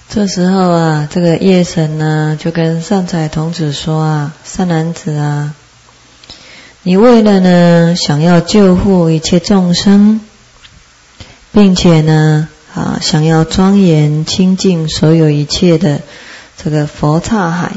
这时候啊，这个夜神呢就跟善财童子说啊，善男子啊，你为了呢想要救护一切众生，并且呢想要庄严清净所有一切的这个佛刹海，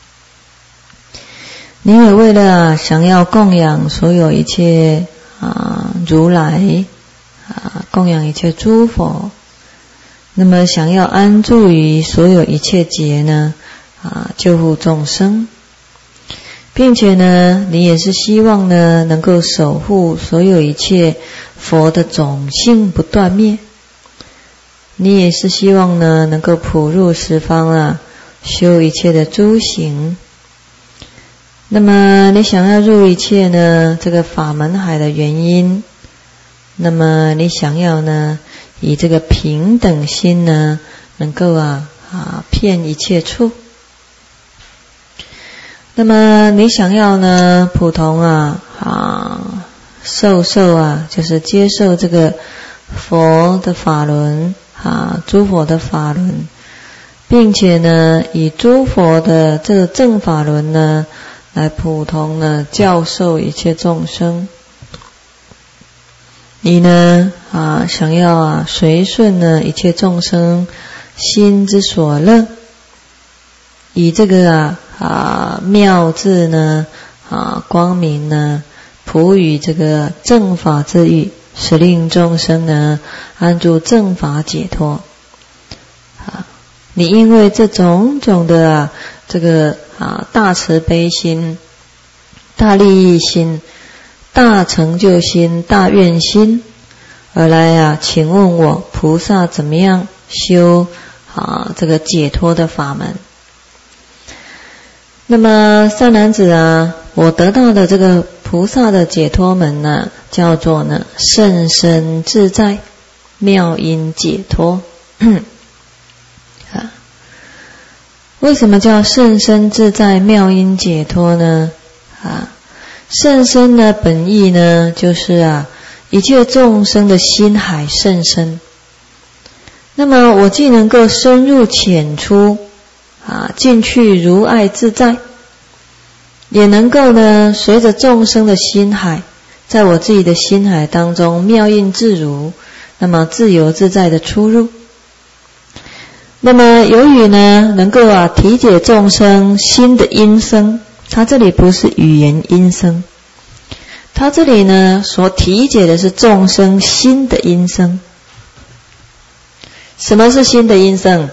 你也为了想要供养所有一切如来供养一切诸佛，那么想要安住于所有一切劫呢救护众生，并且呢你也是希望呢能够守护所有一切佛的种性不断灭，你也是希望呢能够普入十方修一切的诸行。那么你想要入一切呢这个法门海的原因，那么你想要呢以这个平等心呢能够遍一切处，那么你想要呢普通受就是接受这个佛的法轮诸佛的法轮，并且呢以诸佛的这个正法轮呢来普通呢教授一切众生。你呢想要随顺呢一切众生心之所乐，以这个妙智呢光明呢普与这个正法之欲，使令众生呢安住正法解脱。你因为这种种的这个大慈悲心、大利益心、大成就心、大愿心而来请问我菩萨怎么样修这个解脱的法门？那么善男子我得到的这个菩萨的解脱门呢，叫做呢甚深自在妙因解脱。为什么叫甚深自在妙因解脱呢？甚深呢本意呢就是一切众生的心海甚深，那么我既能够深入浅出进去如爱自在，也能够呢随着众生的心海，在我自己的心海当中妙应自如，那么自由自在的出入。那么由于呢能够体解众生心的音声，它这里不是语言音声，它这里呢所体解的是众生心的音声。什么是心的音声？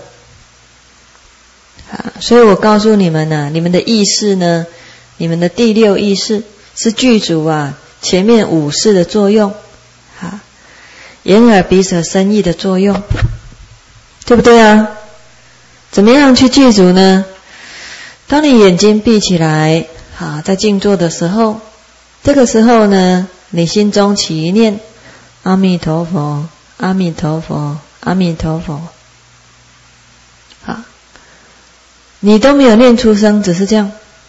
所以我告诉你们你们的意识呢，你们的第六意识是具足前面五识的作用，眼耳鼻舌身意的作用，对不对怎么样去具足呢？当你眼睛闭起来在静坐的时候，这个时候呢你心中起一念阿弥陀佛阿弥陀佛阿弥陀佛，你都没有念出声，只是这样，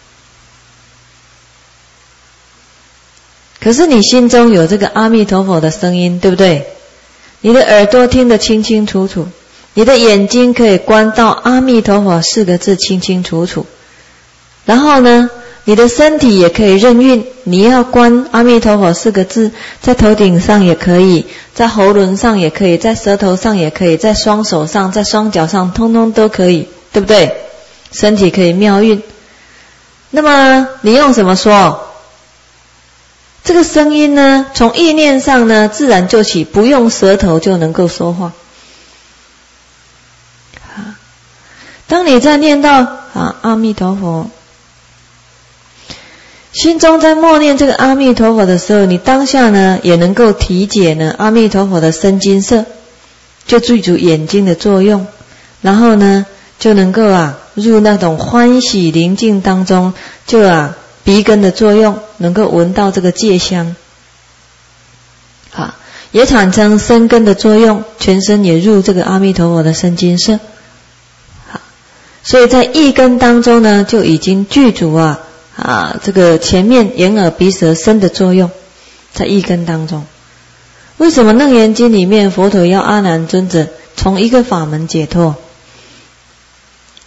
可是你心中有这个阿弥陀佛的声音，对不对？你的耳朵听得清清楚楚，你的眼睛可以观到阿弥陀佛四个字清清楚楚，然后呢你的身体也可以任运，你要观阿弥陀佛四个字，在头顶上也可以，在喉轮上也可以，在舌头上也可以，在双手上，在双脚上，通通都可以，对不对？身体可以妙运。那么你用什么说？这个声音呢从意念上呢自然就起，不用舌头就能够说话。当你在念到阿弥陀佛，心中在默念这个阿弥陀佛的时候，你当下呢也能够体解呢阿弥陀佛的身金色，就具足眼睛的作用，然后呢就能够入那种欢喜宁静当中，就鼻根的作用，能够闻到这个戒香，也产生身根的作用，全身也入这个阿弥陀佛的身金色。所以在意根当中呢就已经具足这个前面眼耳鼻舌身的作用，在意根当中。为什么楞严经里面佛陀要阿难尊者从一个法门解脱？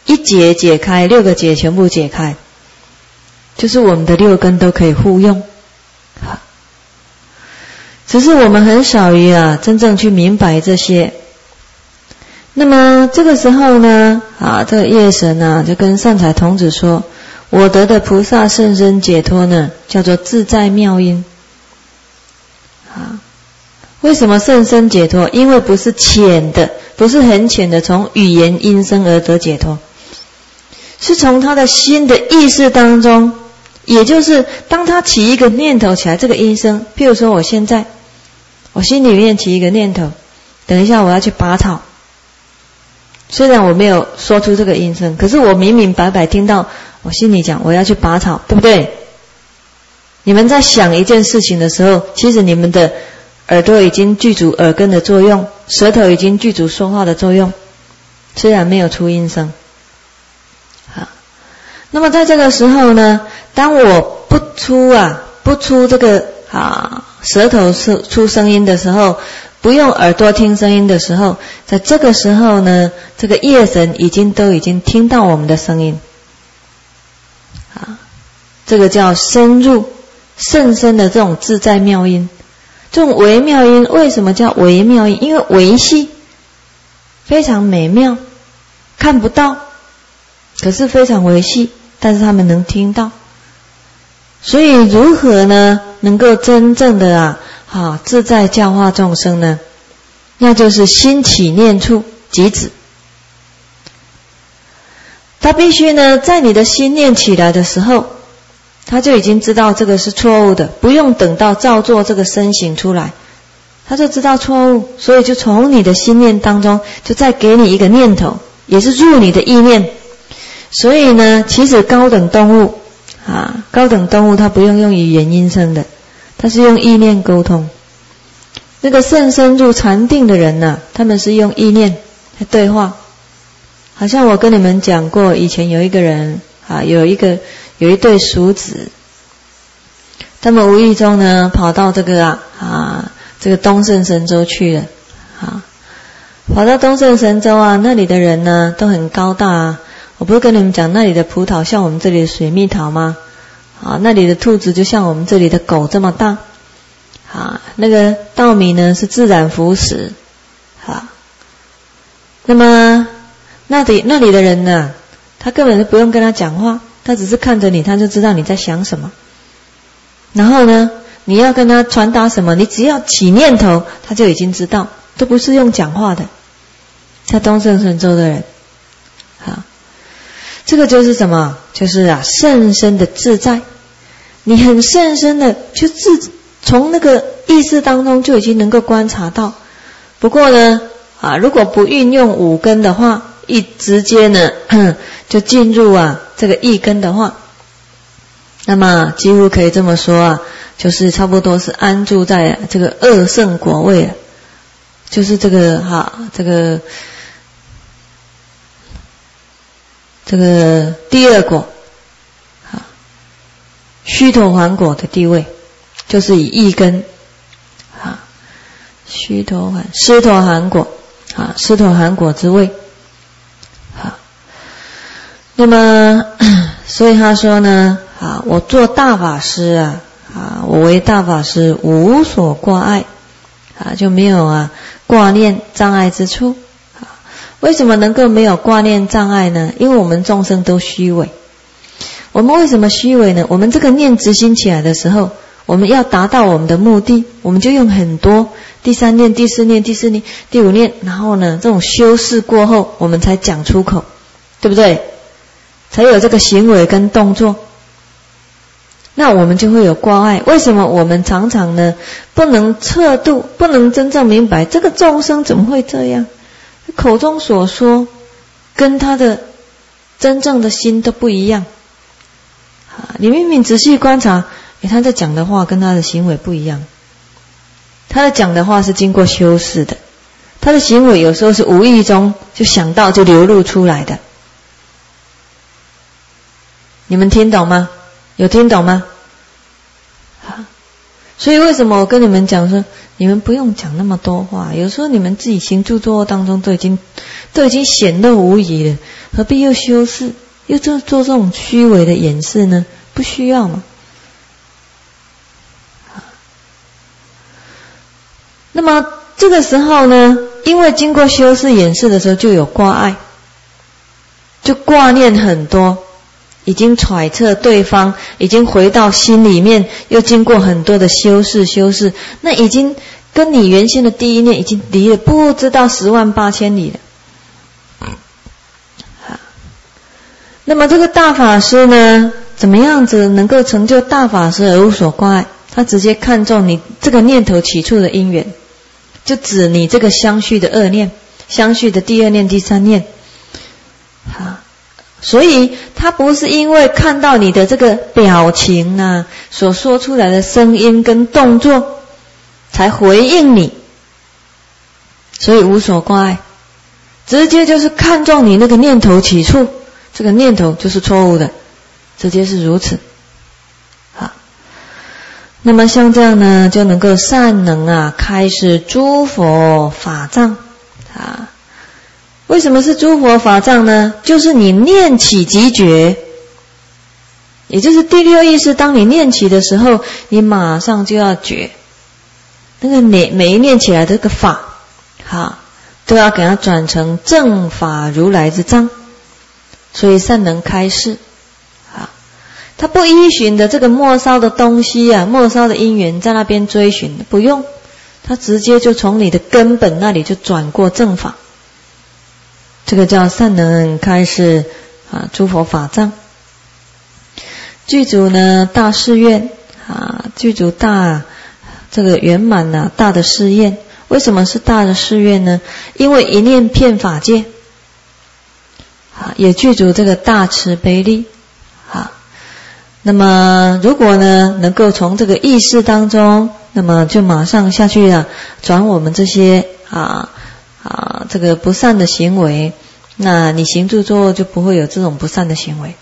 一结解开，6个结全部解开，就是我们的6根都可以互用。只是我们很少于真正去明白这些。那么这个时候呢，这个夜神就跟善财童子说，我得的菩萨甚深解脱呢，叫做自在妙音。为什么甚深解脱？因为不是浅的，不是很浅的从语言音声而得解脱，是从他的心的意识当中，也就是当他起一个念头起来，这个音声，譬如说我现在我心里面起一个念头，等一下我要去拔草，虽然我没有说出这个音声，可是我明明白白听到我心里讲我要去拔草，对不对？你们在想一件事情的时候，其实你们的耳朵已经具足耳根的作用，舌头已经具足说话的作用，虽然没有出音声。那么在这个时候呢，当我不出这个舌头出声音的时候，不用耳朵听声音的时候，在这个时候呢，这个夜神已经听到我们的声音。这个叫深入甚深的这种自在妙音。这种微妙音为什么叫微妙音？因为微细，非常美妙，看不到，可是非常微细，但是他们能听到。所以如何呢能够真正的自在教化众生呢？那就是心起念处即止。他必须呢在你的心念起来的时候，他就已经知道这个是错误的，不用等到造作这个身形出来，他就知道错误，所以就从你的心念当中就再给你一个念头，也是入你的意念。所以呢，其实高等动物它不用语言音声的，它是用意念沟通。那个甚深入禅定的人他们是用意念来对话。好像我跟你们讲过，以前有一个人有一对叔子，他们无意中呢跑到这个东胜神州去了。跑到东胜神州那里的人呢都很高大我不是跟你们讲那里的葡萄像我们这里的水蜜桃吗？那里的兔子就像我们这里的狗这么大。那个稻米呢是自然腐蚀。那么那里的人呢，他根本就不用跟他讲话，他只是看着你，他就知道你在想什么。然后呢，你要跟他传达什么，你只要起念头，他就已经知道，都不是用讲话的。在东胜神州的人，这个就是什么？就是甚深的自在。你很甚深的就从那个意识当中就已经能够观察到。不过呢，如果不运用五根的话，一直接呢就进入这个意根的话，那么几乎可以这么说就是差不多是安住在这个二圣果位了，就是这个第二果须陀洹果的地位，就是以意根须陀洹尸陀含果尸陀含果之位。那么所以他说呢我做大法师我为大法师无所挂碍就没有挂念障碍之处。为什么能够没有挂念障碍呢？因为我们众生都虚伪。我们为什么虚伪呢？我们这个念执行起来的时候，我们要达到我们的目的，我们就用很多第三念、第四念、第四念、第五念，然后呢这种修饰过后，我们才讲出口，对不对？才有这个行为跟动作，那我们就会有挂碍。为什么我们常常呢不能彻度，不能真正明白这个众生怎么会这样？口中所说跟他的真正的心都不一样。你明明仔细观察，他在讲的话跟他的行为不一样。他在讲的话是经过修饰的，他的行为有时候是无意中就想到就流露出来的。你们听懂吗？有听懂吗？ 所以为什么我跟你们讲说，你们不用讲那么多话，有时候你们自己行住坐卧当中都已经显露无遗了，何必又修饰，又做这种虚伪的掩饰呢？不需要嘛。那么这个时候呢，因为经过修饰掩饰的时候就有挂碍，就挂念很多，已经揣测对方，已经回到心里面，又经过很多的修饰，那已经跟你原先的第一念已经离了不知道10万8千里了。那么这个大法师呢，怎么样子能够成就大法师而无所挂碍？他直接看重你这个念头起处的因缘，就指你这个相续的2念，相续的第2念、第3念。所以他不是因为看到你的这个表情啊，所说出来的声音跟动作才回应你，所以无所挂碍，直接就是看中你那个念头起处，这个念头就是错误的，直接是如此。好，那么像这样呢，就能够善能开示诸佛法藏啊。为什么是诸佛法藏呢？就是你念起即觉，也就是第6意识，当你念起的时候，你马上就要觉，那个每一念起来的这个法，都要给它转成正法如来之藏，所以善能开示。他不依循的这个末梢的东西末梢的因缘在那边追寻，不用，他直接就从你的根本那里就转过正法。这个叫善能开示诸佛法藏。具足呢大誓愿具足大这个圆满大的誓愿。为什么是大的誓愿呢？因为一念遍法界也具足这个大慈悲力那么如果呢能够从这个意识当中，那么就马上下去转我们这些这个不善的行为，那你行住坐卧就不会有这种不善的行为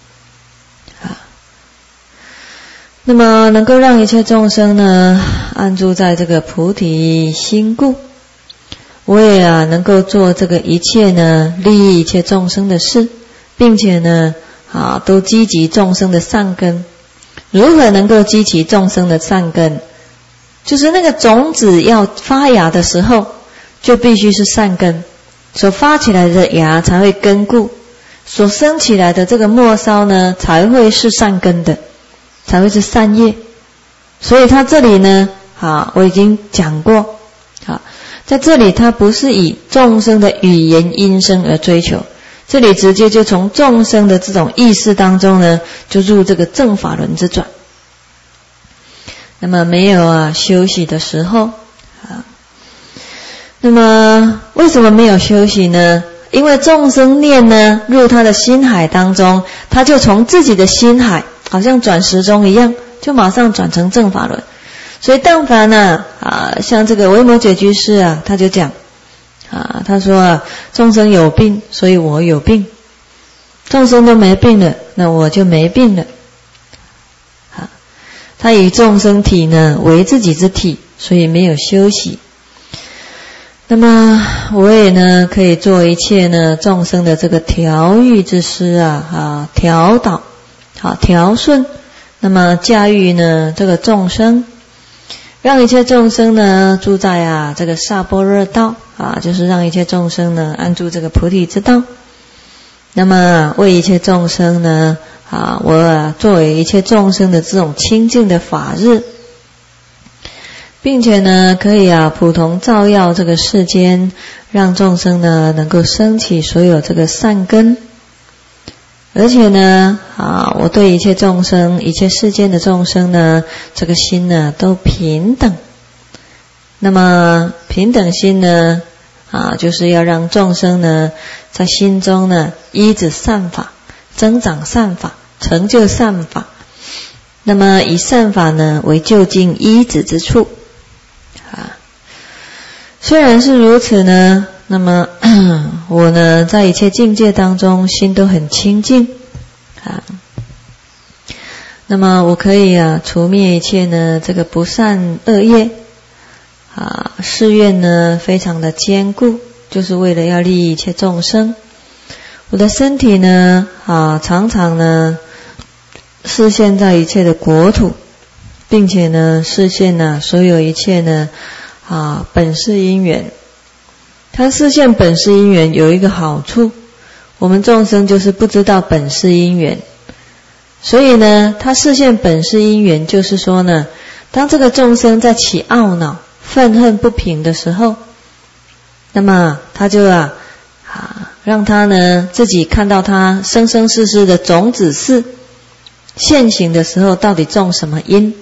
那么能够让一切众生呢安住在这个菩提心故，我也能够做这个一切呢利益一切众生的事，并且呢都积集众生的善根。如何能够积集众生的善根？就是那个种子要发芽的时候，就必须是善根，所发起来的芽才会根固，所生起来的这个末梢呢才会是善根的，才会是善业。所以他这里呢我已经讲过在这里他不是以众生的语言音声而追求，这里直接就从众生的这种意识当中呢就入这个正法轮之转。那么没有休息的时候那么为什么没有休息呢？因为众生念呢入他的心海当中，他就从自己的心海好像转时钟一样，就马上转成正法轮。所以但凡像这个维摩诘居士他就讲他说众生有病，所以我有病；众生都没病了，那我就没病了。他以众生体呢为自己之体，所以没有休息。那么我也呢可以做一切呢众生的这个调御之师调导调顺，那么驾驭呢这个众生，让一切众生呢住在这个萨般若道就是让一切众生呢安住这个菩提之道。那么为一切众生呢我作为一切众生的这种清净的法日，并且呢可以普同照耀这个世间，让众生呢能够升起所有这个善根。而且呢我对一切众生，一切世间的众生呢这个心呢都平等。那么平等心呢就是要让众生呢在心中呢依止善法，增长善法，成就善法。那么以善法呢为就近依止之处虽然是如此呢，那么我呢在一切境界当中心都很清净那么我可以除灭一切呢这个不善恶业誓愿呢非常的坚固，就是为了要利益一切众生。我的身体呢常常呢示现在一切的国土，并且呢示现所有一切呢本誓因缘。它示现本誓因缘有一个好处，我们众生就是不知道本誓因缘，所以呢它示现本誓因缘，就是说呢，当这个众生在起懊恼愤恨不平的时候，那么他就让他呢自己看到他生生世世的种子是现行的时候到底种什么因。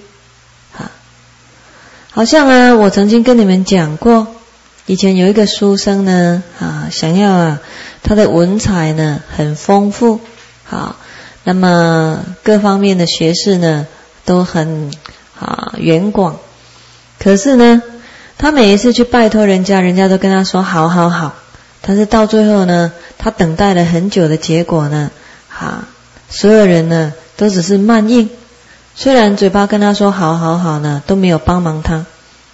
好像我曾经跟你们讲过，以前有一个书生呢想要他的文采呢很丰富，那么各方面的学识呢都很远广，可是呢他每一次去拜托人家，人家都跟他说好好好，但是到最后呢他等待了很久的结果呢所有人呢都只是慢应，虽然嘴巴跟他说好好好呢都没有帮忙他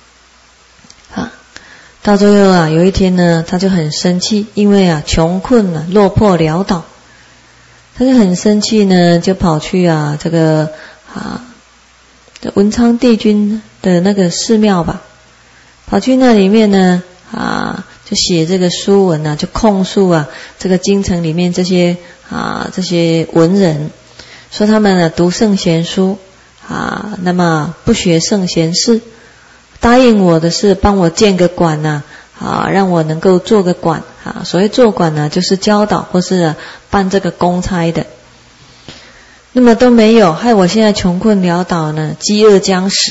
到最后有一天呢他就很生气，因为穷困落魄潦倒，他就很生气呢，就跑去这个文昌帝君的那个寺庙吧，跑去那里面呢就写这个书文就控诉这个京城里面这些文人，说他们读圣贤书那么不学圣贤事，答应我的是帮我建个馆让我能够做个馆所谓做馆呢就是教导或是办这个公差的，那么都没有，害我现在穷困潦倒呢，饥饿将死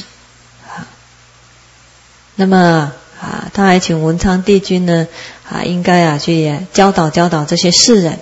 那么他还请文昌帝君呢应该去教导这些世人。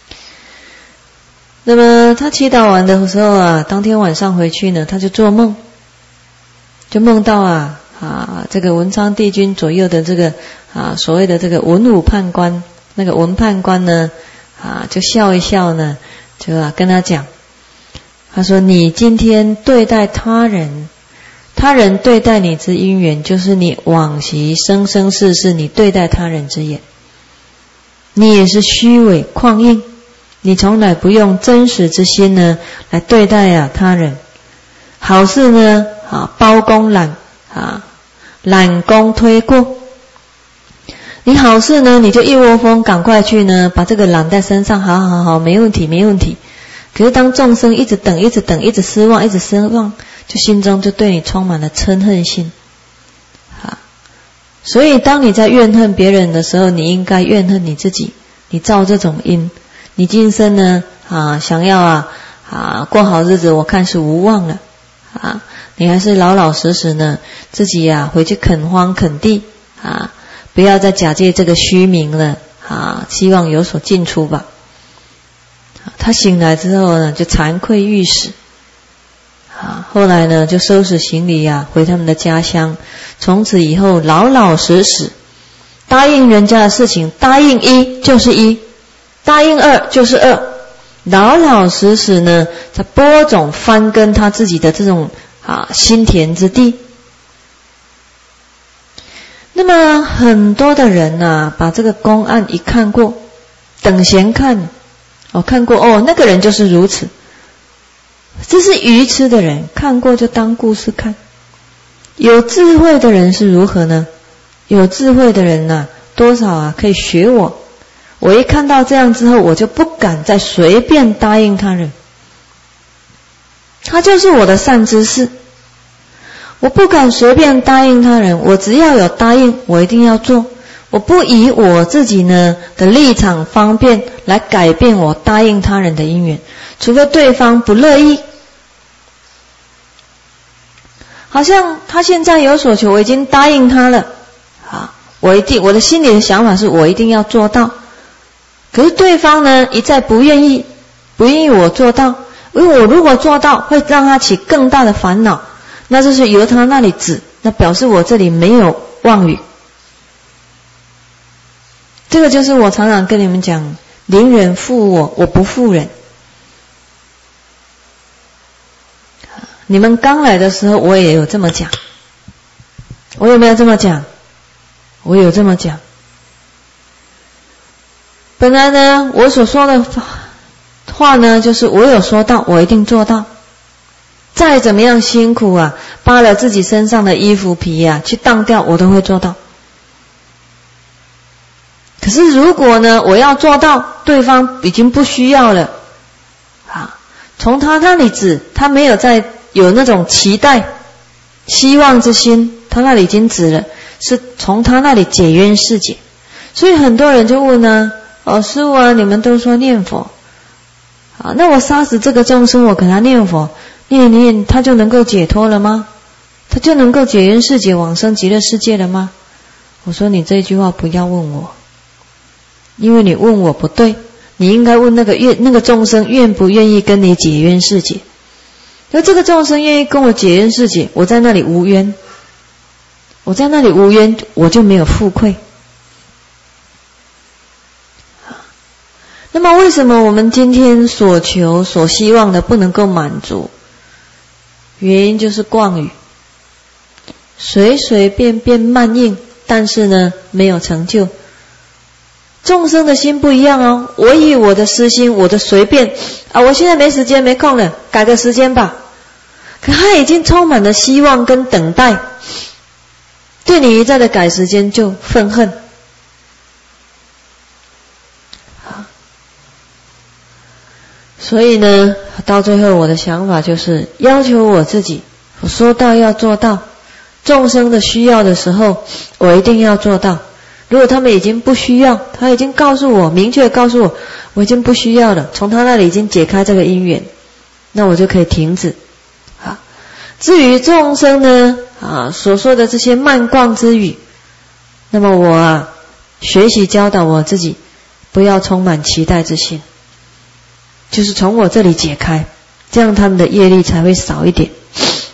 那么他祈祷完的时候当天晚上回去呢，他就做梦，就梦到这个文昌帝君左右的这个所谓的这个文武判官，那个文判官呢就笑一笑呢，就跟他讲，他说你今天对待他人，他人对待你之因缘，就是你往昔生生世世你对待他人之业，你也是虚伪旷应，你从来不用真实之心呢来对待他人，好事呢包公揽功推过，你好事呢你就一窝蜂赶快去呢把这个揽在身上，好没问题没问题。可是当众生一直等一直失望就心中就对你充满了嗔恨心所以当你在怨恨别人的时候，你应该怨恨你自己，你造这种因，你今生呢想要过好日子，我看是无望了你还是老老实实呢自己回去垦荒垦地不要再假借这个虚名了希望有所进出吧。他醒来之后呢就惭愧欲死后来呢就收拾行李回他们的家乡，从此以后老老实实答应人家的事情，答应一就是一，答应二就是二，老老实实呢在播种翻耕他自己的这种心田之地。那么很多的人把这个公案一看过，等闲看看过那个人就是如此，这是愚痴的人，看过就当故事看。有智慧的人是如何呢？有智慧的人多少可以学我，我一看到这样之后，我就不敢再随便答应他人，他就是我的善知识，我不敢随便答应他人，我只要有答应我一定要做，我不以我自己呢的立场方便来改变我答应他人的因缘，除非对方不乐意。好像他现在有所求，我已经答应他了我的心里的想法是我一定要做到，可是对方呢一再不愿意我做到，因为我如果做到会让他起更大的烦恼，那就是由他那里指，那表示我这里没有妄语。这个就是我常常跟你们讲，邻人负我，我不负人。 你们刚来的时候我也有这么讲，我有没有这么讲？我有这么讲。本来呢，我所说的话呢，就是我有说到，我一定做到。再怎么样辛苦啊，扒了自己身上的衣服皮啊，去当掉，我都会做到。可是如果呢，我要做到，对方已经不需要了啊，从他那里止，他没有再有那种期待、希望之心，他那里已经止了，是从他那里解冤释解。所以很多人就问呢，师父啊，你们都说念佛啊，那我杀死这个众生，我给他念佛，念一念，他就能够解脱了吗？他就能够解冤释解往生极乐世界了吗？我说你这句话不要问我，因为你问我不对，你应该问那个众生愿不愿意跟你解冤释解。而这个众生愿意跟我解冤释解，我在那里无冤，我在那里无冤，我就没有负愧。那么为什么我们今天所求所希望的不能够满足？原因就是妄语，随随便便慢应，但是呢没有成就。众生的心不一样哦，我以我的私心，我的随便啊，我现在没时间没空了，改个时间吧。可他已经充满了希望跟等待，对你一再的改时间就愤恨。所以呢，到最后我的想法就是要求我自己，我说到要做到，众生的需要的时候，我一定要做到。如果他们已经不需要，他已经告诉我，明确告诉我，我已经不需要了，从他那里已经解开这个因缘，那我就可以停止。至于众生呢，所说的这些慢逛之语，那么我学习教导我自己，不要充满期待之心，就是从我这里解开，这样他们的业力才会少一点。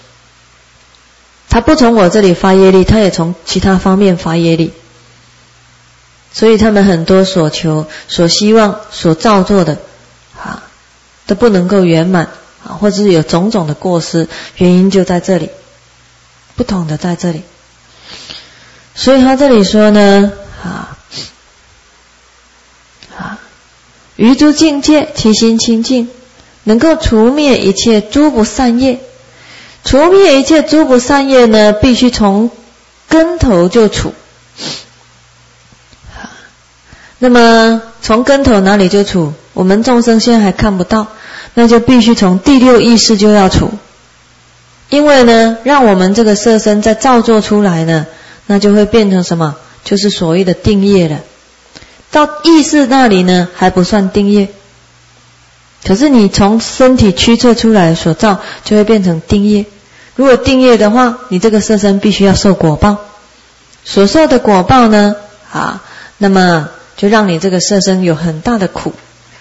他不从我这里发业力，他也从其他方面发业力。所以他们很多所求、所希望、所造作的都不能够圆满或者是有种种的过失，原因就在这里，不同的在这里。所以他这里说呢，于诸境界，其心清净，能够除灭一切诸不善业。除灭一切诸不善业呢，必须从根头就除。那么从根头哪里就除？我们众生现在还看不到，那就必须从第六意识就要除。因为呢，让我们这个色身再造作出来呢，那就会变成什么？就是所谓的定业了。到意识那里呢，还不算定业。可是你从身体驱策出来所造，就会变成定业。如果定业的话，你这个色身必须要受果报。所受的果报呢，那么就让你这个色身有很大的苦。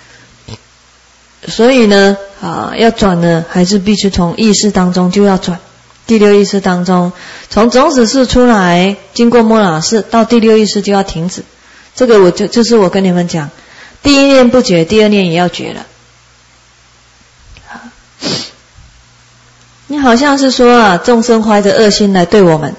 所以呢，要转呢，还是必须从意识当中就要转。第六意识当中，从种子识出来，经过末那识到第六意识就要停止。这个就是我跟你们讲，第一念不觉，第二念也要觉了。你好像是说众生怀着恶心来对我们，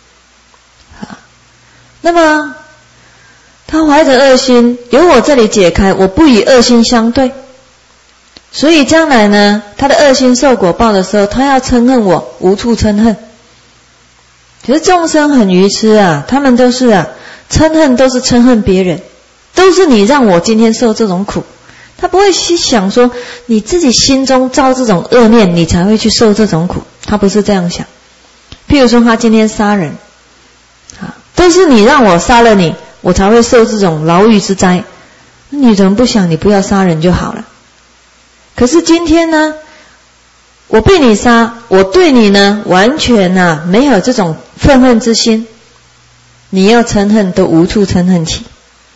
那么他怀着恶心，由我这里解开，我不与恶心相对，所以将来呢，他的恶心受果报的时候，他要嗔恨我，无处嗔恨。可是众生很愚痴他们都是嗔恨，都是嗔恨别人，都是你让我今天受这种苦。他不会去想说你自己心中造这种恶念，你才会去受这种苦，他不是这样想。譬如说他今天杀人，都是你让我杀了你，我才会受这种牢狱之灾。你怎么不想你不要杀人就好了？可是今天呢，我被你杀，我对你呢完全没有这种愤恨之心，你要嗔恨都无处嗔恨起。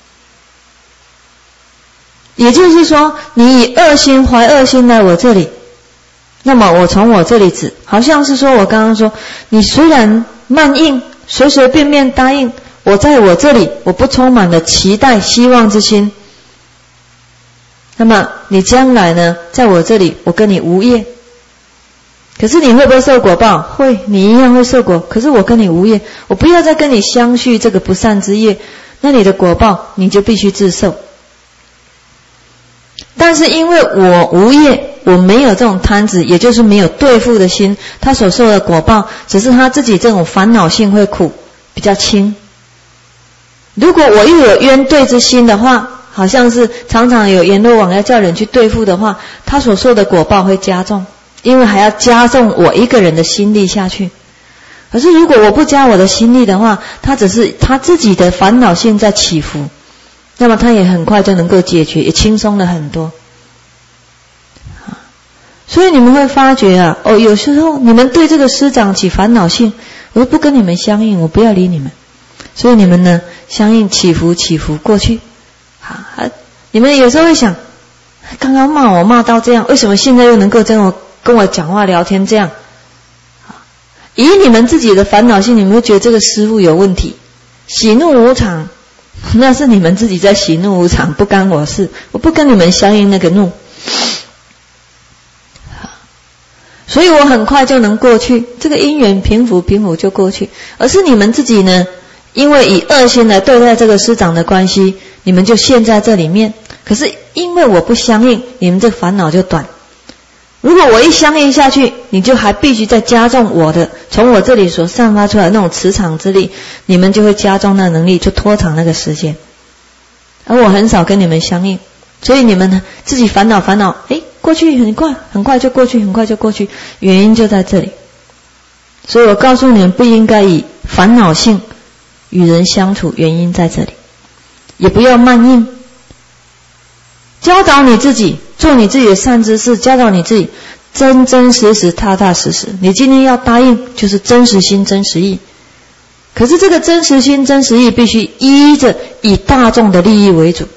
也就是说，你以恶心怀恶心来我这里，那么我从我这里止，好像是说我刚刚说，你虽然慢应，随随便便答应，我在我这里，我不充满了期待希望之心，那么你将来呢，在我这里，我跟你无业， 可是你会不会受果报？会，你一样会受果。可是我跟你无业，我不要再跟你相续这个不善之业，那你的果报你就必须自受。但是因为我无业，我没有这种贪执，也就是没有对付的心，他所受的果报只是他自己这种烦恼性会苦，比较轻。如果我又有冤对之心的话，好像是常常有阎罗王要叫人去对付的话，他所受的果报会加重，因为还要加重我一个人的心力下去。可是如果我不加我的心力的话，他只是他自己的烦恼性在起伏，那么他也很快就能够解决，也轻松了很多。所以你们会发觉啊，有时候你们对这个师长起烦恼性，我不跟你们相应，我不要理你们。所以你们呢，相应起伏过去。你们有时候会想，刚刚骂我骂到这样，为什么现在又能够跟我讲话聊天这样？以你们自己的烦恼性，你们会觉得这个师父有问题，喜怒无常，那是你们自己在喜怒无常，不干我事，我不跟你们相应那个怒。所以我很快就能过去，这个因缘平伏就过去。而是你们自己呢，因为以恶心来对待这个师长的关系，你们就陷在这里面。可是因为我不相应，你们这烦恼就短。如果我一相应下去，你就还必须再加重我的，从我这里所散发出来的那种磁场之力，你们就会加重那能力，就拖长那个时间。而我很少跟你们相应，所以你们呢自己烦恼，过去很快就过去，原因就在这里。所以我告诉你们，不应该以烦恼性与人相处，原因在这里。也不要慢应，教导你自己，做你自己的善知识，教导你自己真真实实踏踏实实。你今天要答应，就是真实心真实意。可是这个真实心真实意必须依着以大众的利益为主，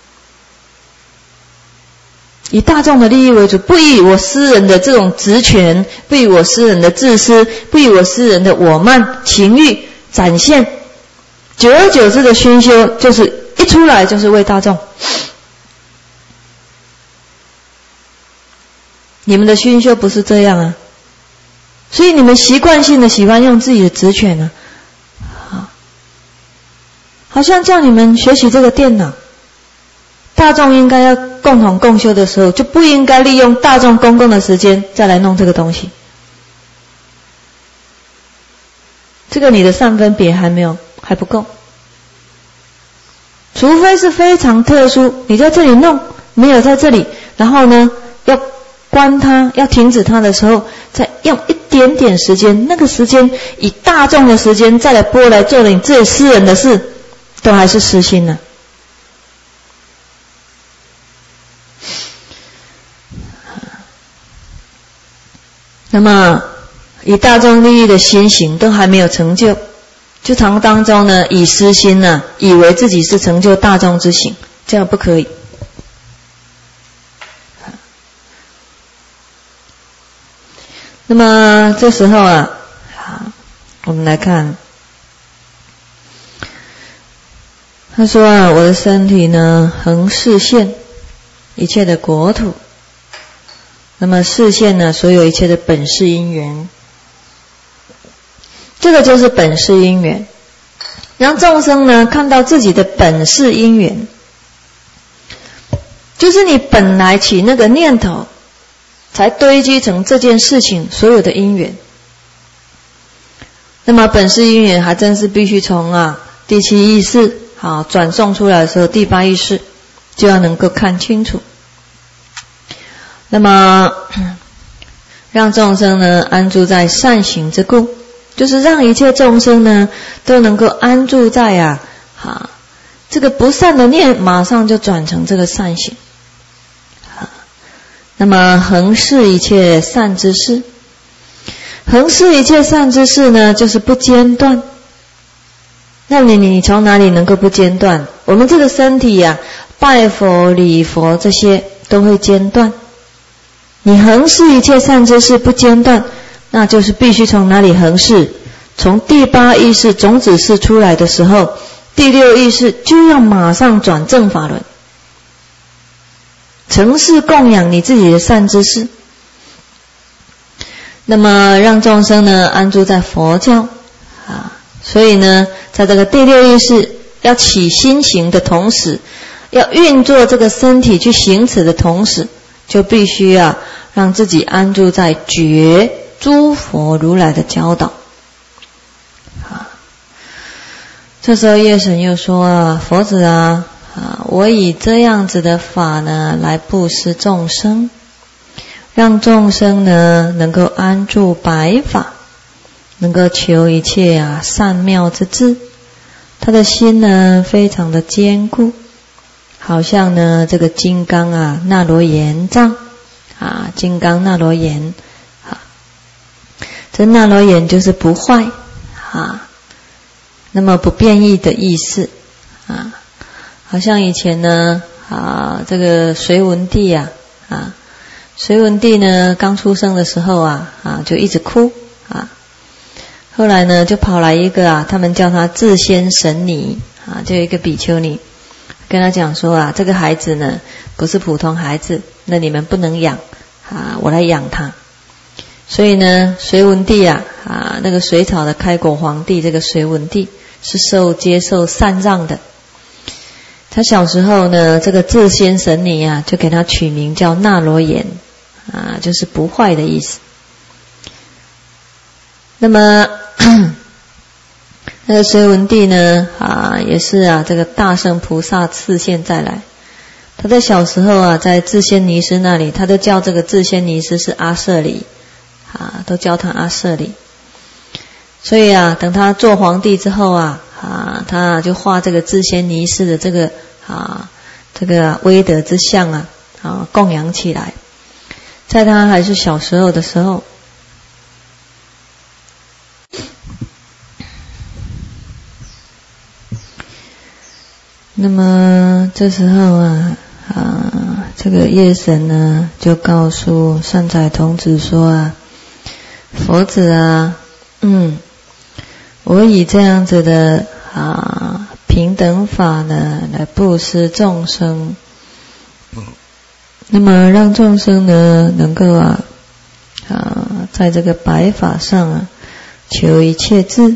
以大众的利益为主，不以我私人的这种职权，不以我私人的自私，不以我私人的我慢情欲展现。久而久之的熏修，就是一出来就是为大众。你们的熏修不是这样啊，所以你们习惯性的喜欢用自己的职权啊，好像叫你们学习这个电脑，大众应该要共同共修的时候，就不应该利用大众公共的时间再来弄这个东西。这个你的善分别还不够，除非是非常特殊，你在这里弄，没有在这里，然后呢要关它，要停止它的时候，再用一点点时间，那个时间以大众的时间再来拨来做了你自己私人的事，都还是私心呢。那么以大众利益的心行都还没有成就，就常当中呢以私心呢以为自己是成就大众之行，这样不可以。那么这时候我们来看，他说我的身体呢横视现一切的国土，那么视现呢所有一切的本事因缘，这个就是本事因缘，让众生呢看到自己的本事因缘，就是你本来起那个念头才堆积成这件事情所有的因缘。那么本事因缘还真是必须从第七意识转送出来的时候，第八意识就要能够看清楚。那么让众生呢安住在善行之故，就是让一切众生呢都能够安住在这个不善的念马上就转成这个善行。那么恒视一切善之事，恒视一切善之事呢就是不间断。那你从哪里能够不间断？我们这个身体拜佛礼佛这些都会间断，你恒视一切善之事不间断，那就是必须从哪里恒视？从第八意识种子识出来的时候，第六意识就要马上转正法轮，承事供养你自己的善知识。 那么让众生呢安住在佛教啊，所以呢，在这个第六意识要起心行的同时，要运作这个身体去行持的同时，就必须让自己安住在觉诸佛如来的教导。这时候业神又说佛子我以这样子的法呢来布施众生，让众生呢能够安住白法，能够求一切善妙之智，他的心呢非常的坚固，好像呢这个金刚那罗延藏金刚那罗延这那罗延就是不坏那么不变异的意思好像以前呢这个隋文帝隋文帝呢刚出生的时候就一直哭后来呢就跑来一个他们叫他智仙神尼就有一个比丘尼跟他讲说这个孩子呢不是普通孩子，那你们不能养我来养他。所以呢隋文帝那个隋朝的开国皇帝，这个隋文帝是接受禅让的。他小时候呢，这个智仙神尼就给他取名叫那罗延就是不坏的意思。那么那个隋文帝呢也是这个大圣菩萨示现再来。他在小时候在智仙尼师那里，他都叫这个智仙尼师是阿舍里都叫他阿舍里。所以等他做皇帝之后他就画这个智仙尼师的这个威德之相供养起来。在他还是小时候的时候，那么这时候这个夜神呢就告诉善财童子说佛子我以这样子的平等法呢来布施众生，那么让众生呢能够在这个白法上求一切智。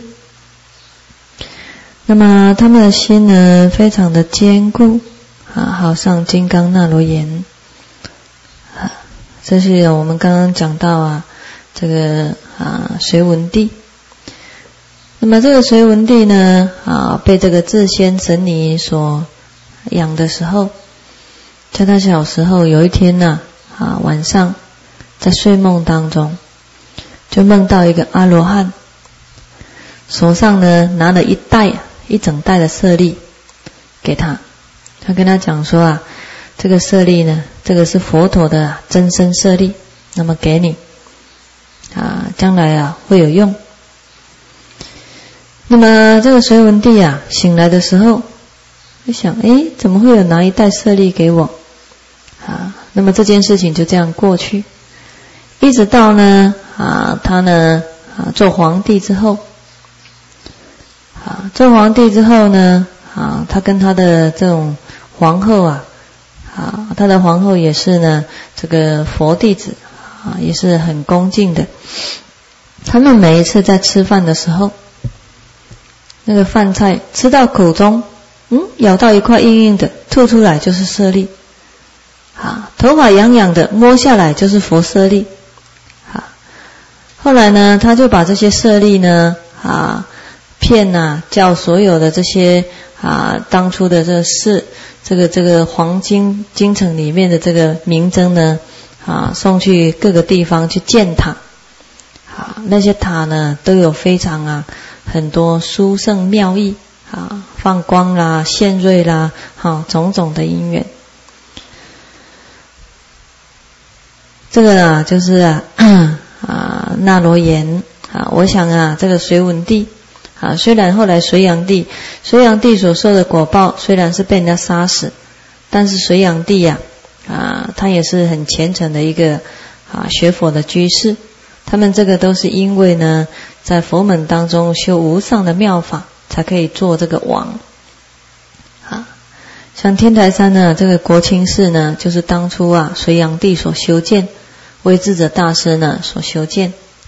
那么他们的心呢非常的坚固好像金刚那罗延这是我们刚刚讲到这个隋文帝。那么这个隋文帝呢被这个智仙神尼所养的时候，在他小时候有一天晚上在睡梦当中，就梦到一个阿罗汉，手上呢拿了一整袋的舍利给他。他跟他讲说这个舍利呢，这个是佛陀的真身舍利，那么给你将来会有用。那么这个隋文帝醒来的时候就想怎么会有拿一袋舍利给我那么这件事情就这样过去，一直到呢他呢做皇帝之后做皇帝之后呢他跟他的这种皇后他的皇后也是呢这个佛弟子也是很恭敬的。他们每一次在吃饭的时候，那个饭菜吃到口中咬到一块硬硬的，吐出来就是舍利头发痒痒的，摸下来就是佛舍利后来呢他就把这些舍利呢骗叫所有的这些当初的这个黄金京城里面的这个明僧呢送去各个地方去建塔那些塔呢都有非常很多殊胜妙义放光啦、现瑞啦种种的因缘。这个就是那罗延我想这个隋文帝虽然后来隋炀帝所受的果报虽然是被人家杀死，但是隋炀帝他也是很虔诚的一个学佛的居士。他们这个都是因为呢在佛门当中修无上的妙法，才可以做这个王像天台山呢这个国清寺呢，就是当初隋炀帝所修建，为智者大师呢所修建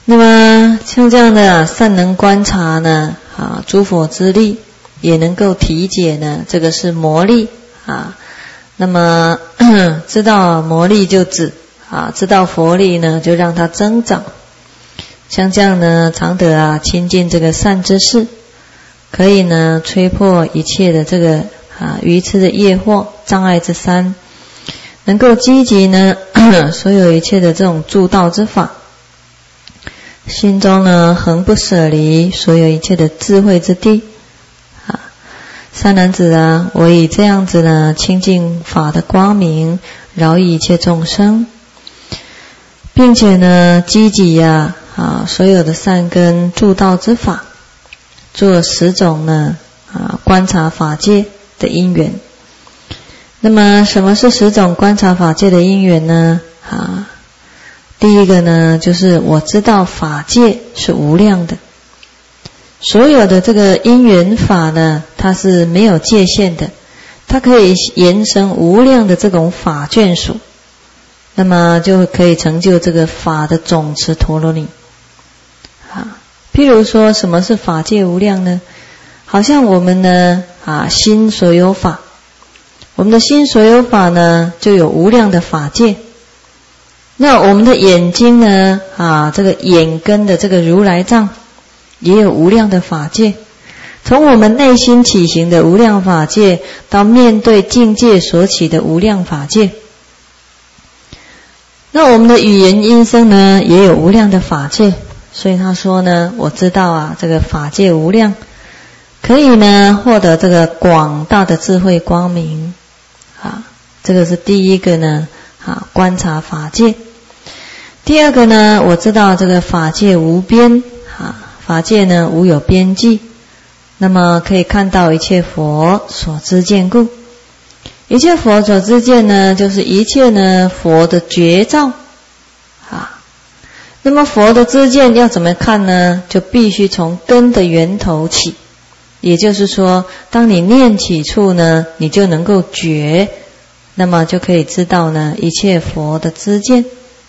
那么像这样的善能观察呢，诸佛之力也能够体解呢，这个是魔力啊。那么知道魔力就止知道佛力呢，就让它增长。像这样呢，常得亲近这个善知识，可以呢吹破一切的这个愚痴的业惑障碍之山，能够积极呢所有一切的这种助道之法，心中呢恒不舍离所有一切的智慧之地善男子我以这样子呢清净法的光明饶益一切众生，并且呢积极所有的善根助道之法，做10种呢观察法界的因缘。那么什么是10种观察法界的因缘呢？第一个呢，就是我知道法界是无量的，所有的这个因缘法呢，它是没有界限的，它可以延伸无量的这种法眷属，那么就可以成就这个法的总持陀罗尼。譬如说什么是法界无量呢？好像我们呢心所有法，我们的心所有法呢就有无量的法界。那我们的眼睛呢这个眼根的这个如来藏也有无量的法界。从我们内心起行的无量法界，到面对境界所起的无量法界。那我们的语言音声呢也有无量的法界。所以他说呢，我知道这个法界无量，可以呢获得这个广大的智慧光明这个是第一个呢观察法界。第二个呢，我知道这个法界无边法界呢无有边际，那么可以看到一切佛所知见故。一切佛所知见呢，就是一切呢佛的觉照那么佛的知见要怎么看呢？就必须从根的源头起，也就是说当你念起处呢，你就能够觉，那么就可以知道呢一切佛的知见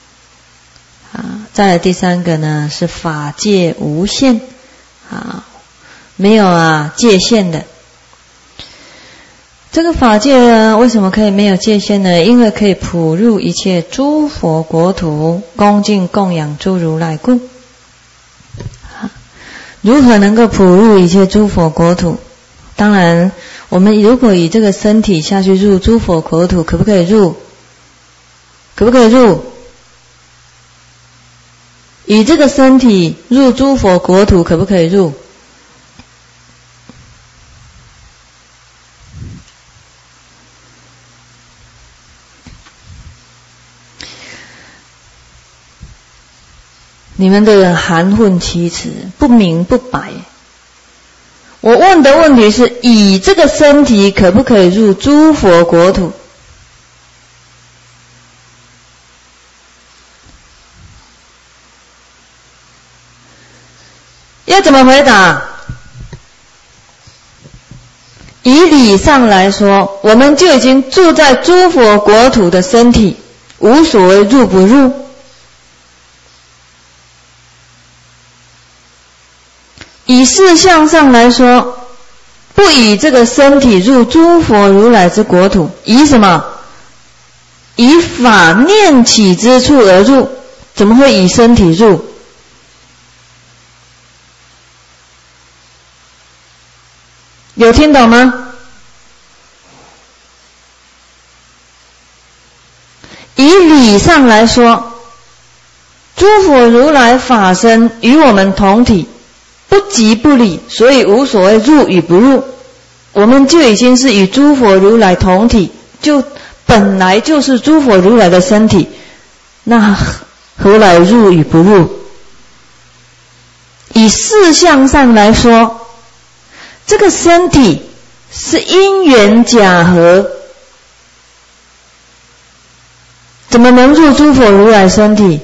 再来第三个呢，是法界无限没有界限的。这个法界呢，为什么可以没有界限呢？因为可以普入一切诸佛国土，恭敬供养诸如来故。如何能够普入一切诸佛国土？当然我们如果以这个身体下去入诸佛国土，可不可以入？可不可以入？以这个身体入诸佛国土，可不可以入？你们的人含混其辞，不明不白。我问的问题是，以这个身体可不可以入诸佛国土？要怎么回答？以理上来说，我们就已经住在诸佛国土的身体，无所谓入不入。以事相上来说，不以这个身体入诸佛如来之国土，以什么？以法念起之处而入，怎么会以身体入？有听懂吗？以理上来说，诸佛如来法身与我们同体，不即不离，所以无所谓入与不入。我们就已经是与诸佛如来同体，就本来就是诸佛如来的身体，那何来入与不入？以事相上来说，这个身体是因缘假合，怎么能入诸佛如来身体？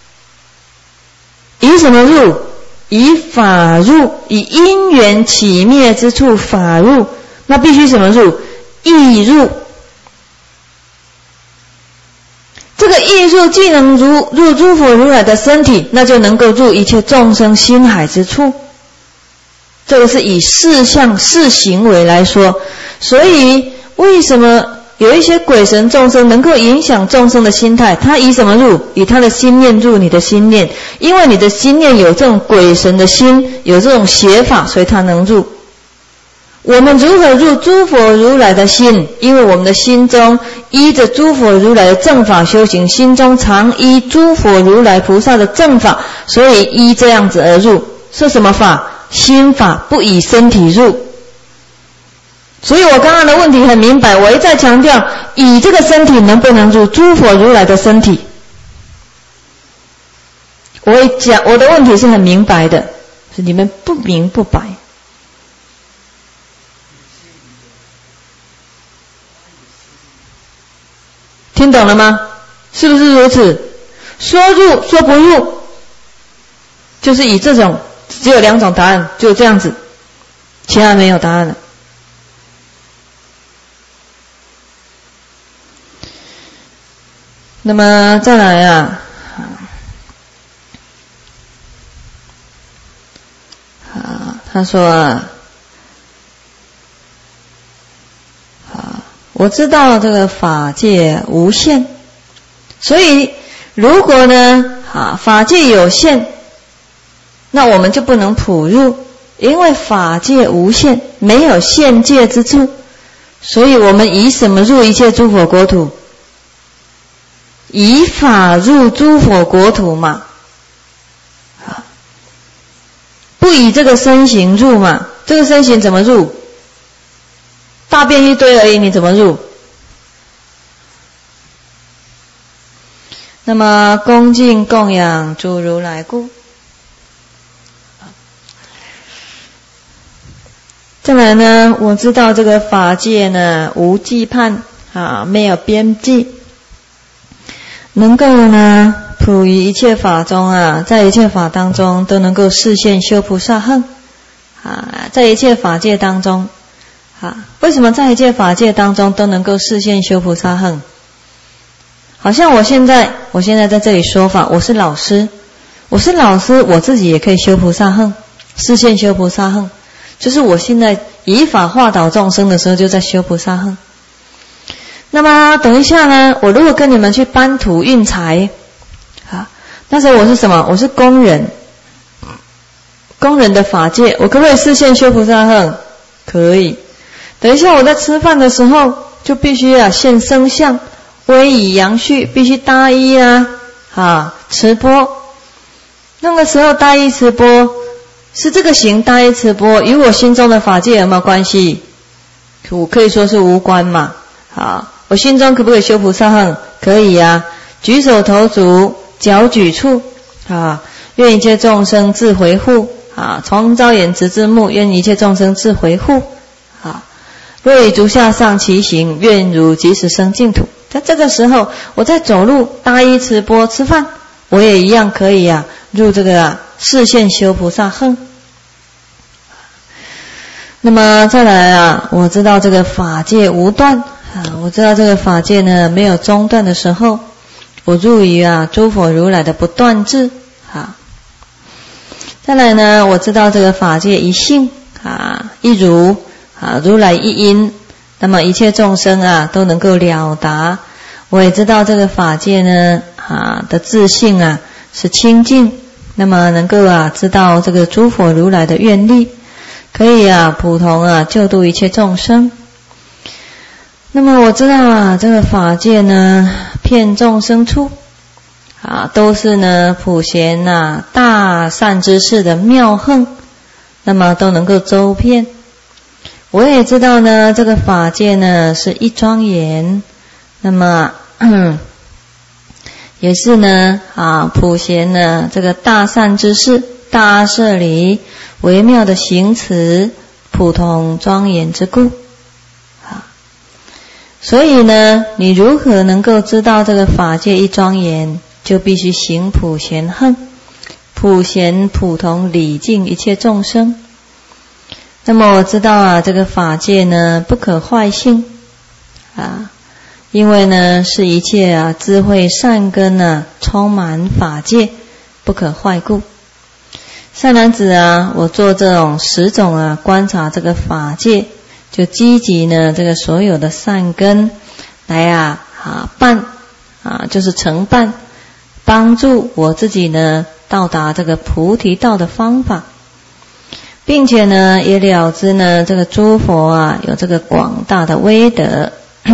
以什么入？以法入，以因缘起灭之处法入，那必须什么入？意入。 这个意入既能入诸佛如来的身体，那就能够入一切众生心海之处。这个是以事相事行为来说。所以为什么有一些鬼神众生能够影响众生的心态？他以什么入？以他的心念入你的心念，因为你的心念有这种鬼神的心，有这种邪法，所以他能入。我们如何入诸佛如来的心？因为我们的心中依着诸佛如来的正法修行，心中常依诸佛如来菩萨的正法，所以依这样子而入。是什么法？心法，不以身体入。所以我刚刚的问题很明白，我一再强调，以这个身体能不能入诸佛如来的身体？我会讲，我的问题是很明白的，是你们不明不白。听懂了吗？是不是如此？说入说不入，就是以这种只有两种答案，就这样子，其他没有答案了。那么再来啊，他说啊，我知道这个法界无限，所以如果呢法界有限，那我们就不能普入，因为法界无限，没有限界之处，所以我们以什么入一切诸佛国土？以法入诸佛国土嘛，不以这个身形入嘛。这个身形怎么入？大便一堆而已，你怎么入？那么恭敬供养诸如来故。再来呢，我知道这个法界呢无际畔没有边际，能够呢普于一切法中在一切法当中都能够示现修菩萨行在一切法界当中为什么在一切法界当中都能够示现修菩萨行？好像我现在在这里说法，我是老师，我自己也可以修菩萨行，示现修菩萨行，就是我现在以法化导众生的时候就在修菩萨行。那么等一下呢，我如果跟你们去搬土运财那时候我是什么？我是工人的法界，我可不可以示现修菩萨行？可以。等一下我在吃饭的时候就必须现生相，威仪扬序，必须大衣持钵。那个时候大衣持钵是这个行，大衣持钵与我心中的法界有没有关系？我可以说是无关嘛。我心中可不可以修菩萨行？可以举手投足脚举处愿一切众生自回护从朝眼直至目，愿一切众生自回护若以足下上其行，愿如即时生净土。在这个时候我在走路大衣持钵吃饭，我也一样可以入这个示现修菩萨行。那么再来我知道这个法界无断我知道这个法界呢没有中断的时候，我入于诸佛如来的不断智再来呢，我知道这个法界一性一如如来一因，那么一切众生都能够了达。我也知道这个法界呢的自性是清净，那么能够知道这个诸佛如来的愿力，可以普同救度一切众生。那么我知道这个法界呢遍众生处都是呢普贤大善之事的妙行，那么都能够周遍。我也知道呢这个法界呢是一庄严，那么也是呢普贤呢这个大善之事，大阿舍离微妙的行持，普通庄严之故所以呢你如何能够知道这个法界一庄严，就必须行普贤行，普贤普通礼敬一切众生。那么我知道这个法界呢不可坏性因为呢是一切智慧善根充满法界，不可坏故。善男子我做这种10种观察这个法界，就积集呢这个所有的善根来办就是承办，帮助我自己呢到达这个菩提道的方法，并且呢也了知呢这个诸佛有这个广大的威德，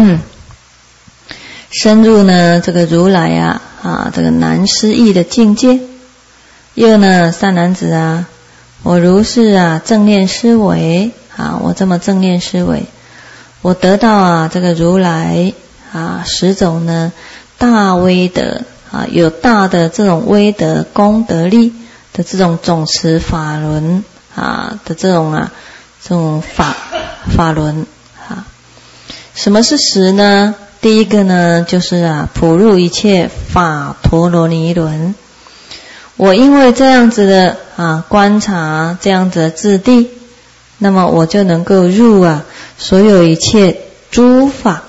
深入呢这个如来这个难思议的境界。又呢善男子我如是正念思维我这么正念思维，我得到这个如来10种呢大威德有大的这种威德功德力的这种总持法轮的这种法轮什么是10呢？第一个呢就是普入一切法陀罗尼轮。我因为这样子的观察，这样子的质地，那么我就能够入所有一切诸法。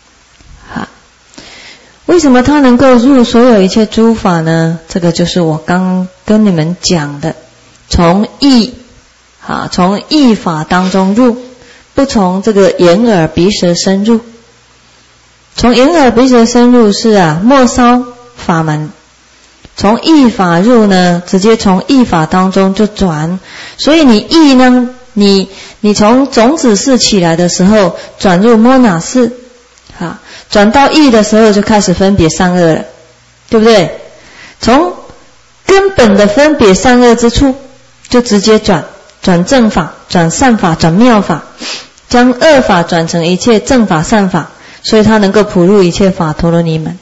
为什么他能够入所有一切诸法呢？这个就是我刚跟你们讲的，从意法当中入，不从这个眼耳鼻舌身入。从眼耳鼻舌身入是末梢法门，从意法入呢，直接从意法当中就转。所以你意呢，你从种子识起来的时候转入摩那识，转到意的时候就开始分别善恶了，对不对？从根本的分别善恶之处就直接转正法，转善法，转妙法，将恶法转成一切正法善法，所以他能够普入一切法陀罗尼门。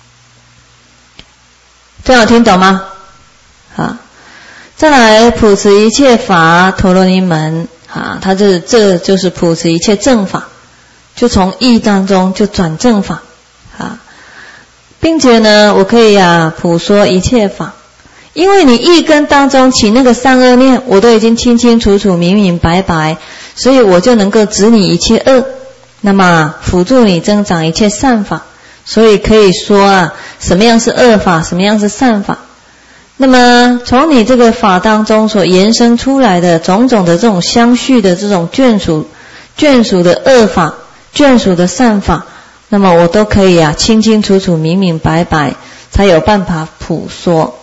这样有听懂吗？再来普持一切法陀罗尼门他这就是普持一切正法，就从意当中就转正法并且呢我可以普说一切法，因为你意根当中起那个善恶念我都已经清清楚楚明明白白，所以我就能够止你一切恶，那么辅助你增长一切善法。所以可以说什么样是恶法，什么样是善法。那么从你这个法当中所延伸出来的种种的这种相续的这种眷属的恶法，眷属的善法，那么我都可以清清楚楚明明白白，才有办法普说。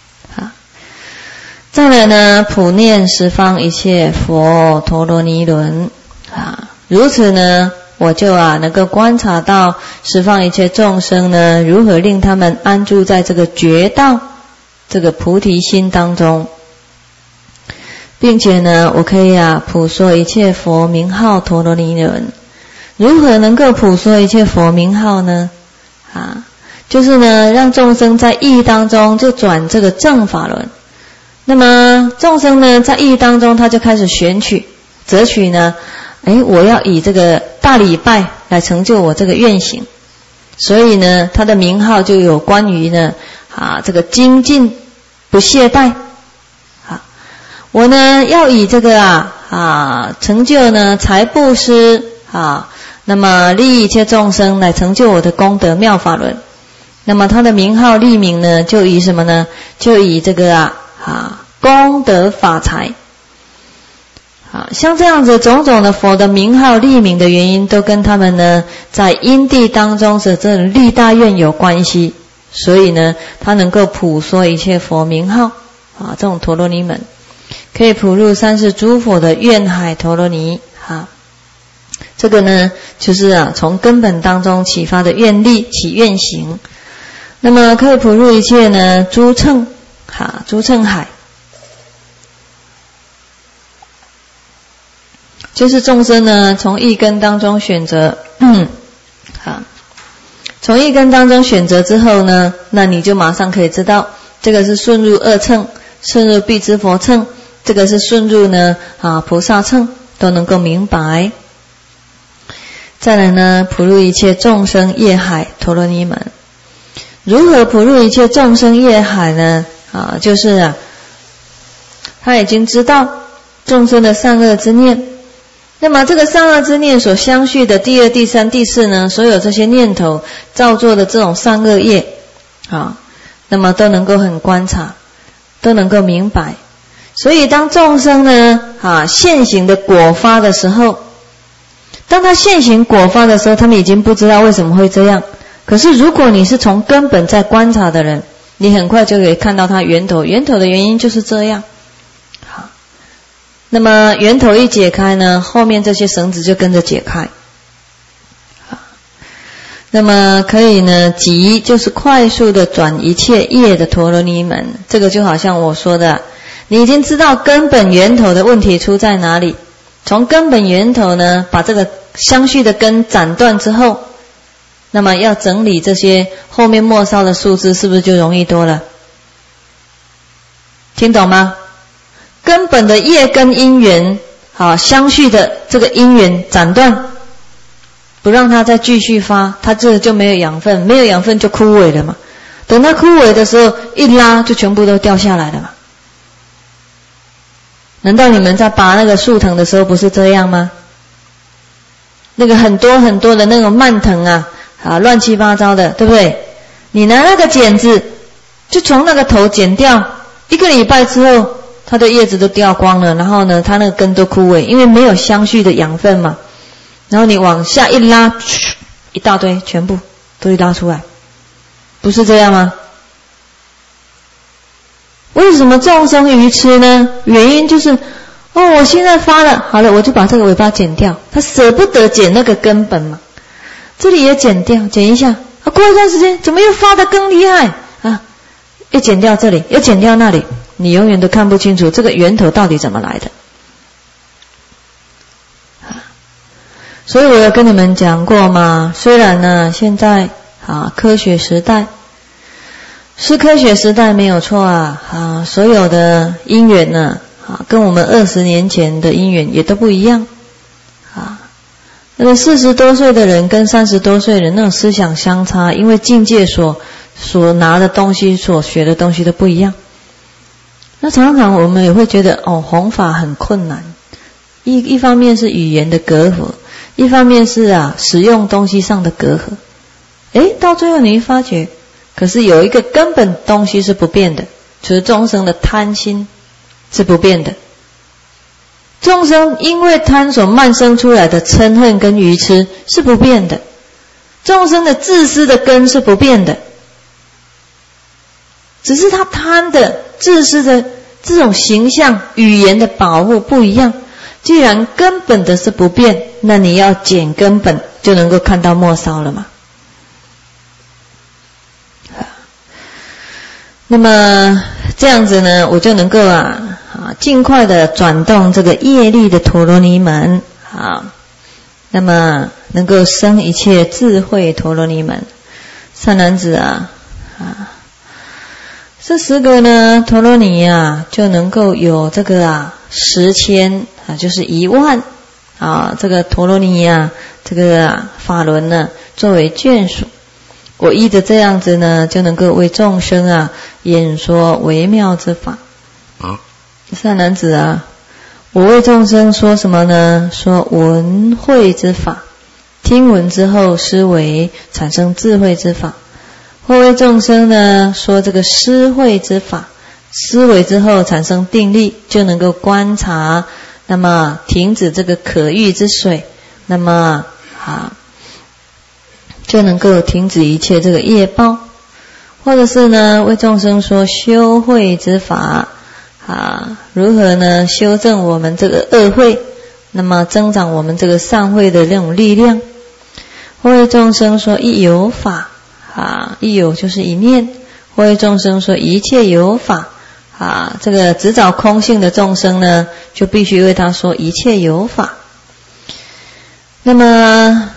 再来呢普念十方一切佛陀罗尼轮如此呢我就能够观察到十方一切众生呢如何令他们安住在这个觉道这个菩提心当中，并且呢我可以普说一切佛名号陀罗尼轮。如何能够普说一切佛名号呢？就是呢让众生在意当中就转这个正法轮。那么众生呢在意当中他就开始择取呢我要以这个大礼拜来成就我这个愿行，所以呢他的名号就有关于呢这个精进不懈怠我呢要以这个成就呢财布施那么利益一切众生来成就我的功德妙法轮。那么他的名号立名呢就以什么呢？就以这个功德法财。像这样子种种的佛的名号立名的原因都跟他们呢在因地当中的这种立大愿有关系，所以呢他能够普说一切佛名号这种陀罗尼门可以普入三世诸佛的愿海陀罗尼这个呢就是从根本当中启发的愿力起愿行。那么可以普入一切呢诸乘海，就是众生呢从意根当中选择从意根当中选择之后呢，那你就马上可以知道这个是顺入二乘，顺入辟支佛乘，这个是顺入呢菩萨乘，都能够明白。再来呢普入一切众生业海陀罗尼门。如何普入一切众生业海呢？就是他已经知道众生的善恶之念， 那么这个善恶之念所相续的第二、第三、第四呢，所有这些念头造作的这种善恶业那么都能够很观察，都能够明白。所以当众生呢现行的果发的时候，当他现行果发的时候，他们已经不知道为什么会这样。可是如果你是从根本在观察的人，你很快就可以看到它源头的原因就是这样。好，那么源头一解开呢，后面这些绳子就跟着解开。好，那么可以呢，即就是快速的转一切业的陀罗尼门。这个就好像我说的，你已经知道根本源头的问题出在哪里，从根本源头呢，把这个相续的根斩断之后，那么要整理这些后面末梢的数字，是不是就容易多了？听懂吗？根本的业根因缘相续的这个因缘斩断，不让它再继续发，它这个就没有养分，没有养分就枯萎了嘛。等它枯萎的时候一拉就全部都掉下来了嘛。难道你们在拔那个树藤的时候不是这样吗？那个很多很多的那种蔓藤乱七八糟的，对不对？你拿那个剪子就从那个头剪掉，1个礼拜之后它的叶子都掉光了，然后呢它那个根都枯萎，因为没有相续的养分嘛。然后你往下一拉，一大堆全部都拉出来，不是这样吗？为什么众生愚痴呢？原因就是我现在发了，好了，我就把这个尾巴剪掉，他舍不得剪那个根本嘛。这里也剪掉，剪一下过一段时间怎么又发得更厉害又剪掉这里，又剪掉那里，你永远都看不清楚这个源头到底怎么来的。所以我有跟你们讲过嘛，虽然呢现在科学时代是科学时代没有错所有的因缘呢跟我们20年前的因缘也都不一样那个40多岁的人跟30多岁的人那种思想相差，因为境界所拿的东西，所学的东西都不一样。那常常我们也会觉得弘法很困难，一方面是语言的隔阂，一方面是使用东西上的隔阂。到最后你会发觉，可是有一个根本东西是不变的，就是众生的贪心是不变的。众生因为贪所漫生出来的嗔恨跟愚痴是不变的，众生的自私的根是不变的，只是他贪的自私的这种形象语言的保护不一样。既然根本的是不变，那你要减根本就能够看到末梢了嘛。那么这样子呢，我就能够尽快的转动这个业力的陀罗尼门那么能够生一切智慧陀罗尼门。善男子这10个呢陀罗尼就能够有这个10千就是10000这个陀罗尼这个法轮呢作为眷属。我依着这样子呢，就能够为众生演说微妙之法。善男子我为众生说什么呢？说闻慧之法，听闻之后思维产生智慧之法。或为众生呢说这个思慧之法，思维之后产生定力，就能够观察，那么停止这个可欲之水，那么就能够停止一切这个业报。或者是呢为众生说修慧之法如何呢修正我们这个恶慧，那么增长我们这个善慧的那种力量。或为众生说一有法一有就是一念。或为众生说一切有法这个执照空性的众生呢，就必须为他说一切有法。那么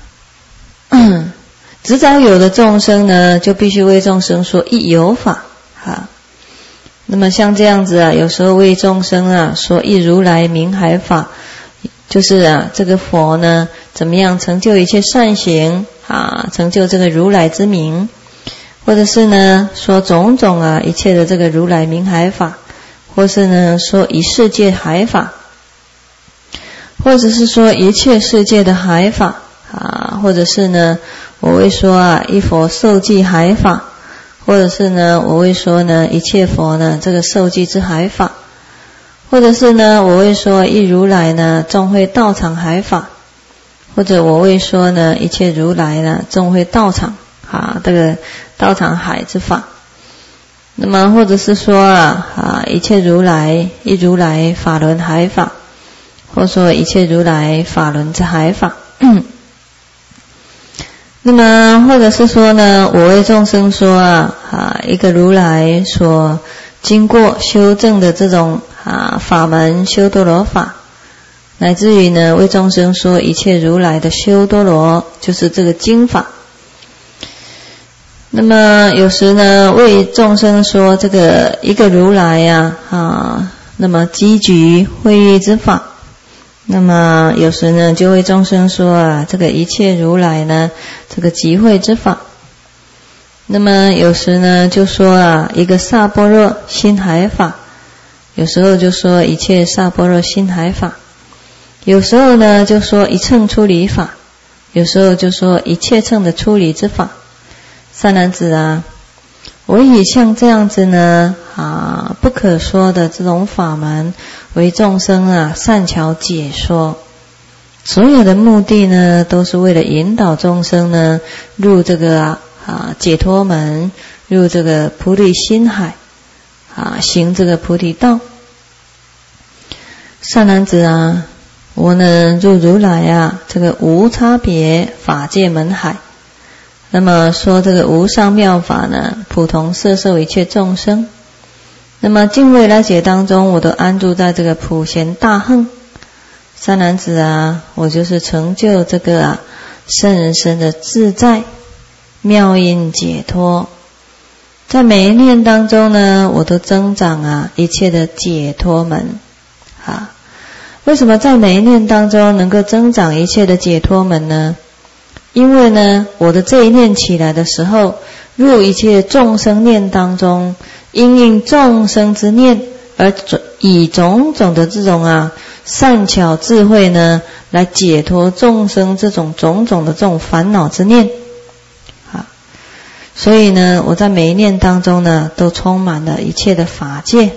执照有的众生呢，就必须为众生说一有法那么像这样子有时候为众生说一如来名海法，就是这个佛呢怎么样成就一切善行成就这个如来之名。或者是呢说种种一切的这个如来名海法，或是呢说一世界海法。 或者是说一切世界的海法啊，或者是呢我会说啊一佛受记海法，或者是呢我会说呢一切佛呢这个受记之海法，或者是呢我会说一如来呢众会道场海法，或者我会说呢一切如来呢众会道场啊这个道场海之法。那么或者是说啊一切如来一如来法轮海法，或说一切如来法轮之海法。那么或者是说呢我为众生说一个如来所经过修正的这种法门修多罗法，乃至于呢为众生说一切如来的修多罗，就是这个经法。那么有时呢为众生说这个一个如来那么积聚会意之法。那么有时呢就为众生说这个一切如来呢这个集会之法。那么有时呢就说一个萨般若心海法，有时候就说一切萨般若心海法，有时候呢就说一乘出离法，有时候就说一切乘的出离之法。善男子我以像这样子呢不可说的这种法门为众生善巧解说，所有的目的呢都是为了引导众生呢入这个解脱门，入这个菩提心海行这个菩提道。善男子我呢入如来这个无差别法界门海。那么说这个无上妙法呢普同摄受一切众生。那么尽未来解当中我都安住在这个普贤大行。善男子我就是成就这个甚人身的自在妙音解脱。在每一念当中呢我都增长一切的解脱门为什么在每一念当中能够增长一切的解脱门呢？因为呢我的这一念起来的时候，入一切众生念当中，因应众生之念而以种种的这种善巧智慧呢来解脱众生这种种种的这种烦恼之念所以呢我在每一念当中呢都充满了一切的法界。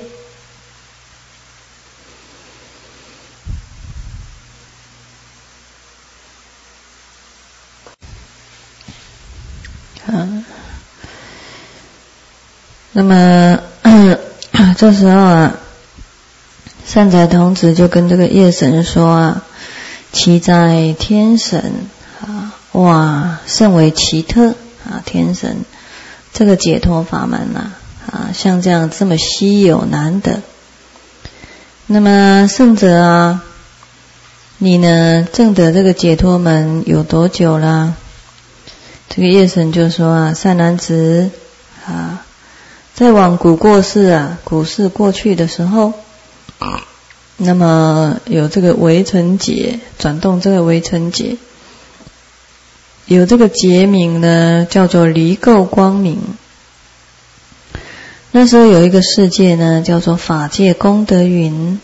那么这时候善财童子就跟这个夜神说其在天神哇甚为奇特天神这个解脱法门像这样这么稀有难得。那么圣者你呢证得这个解脱门有多久了？这个夜神就说善男子在往古过世古世过去的时候，那么有这个微尘劫，转动这个微尘劫，有这个劫名呢叫做离垢光明。那时候有一个世界呢叫做法界功德云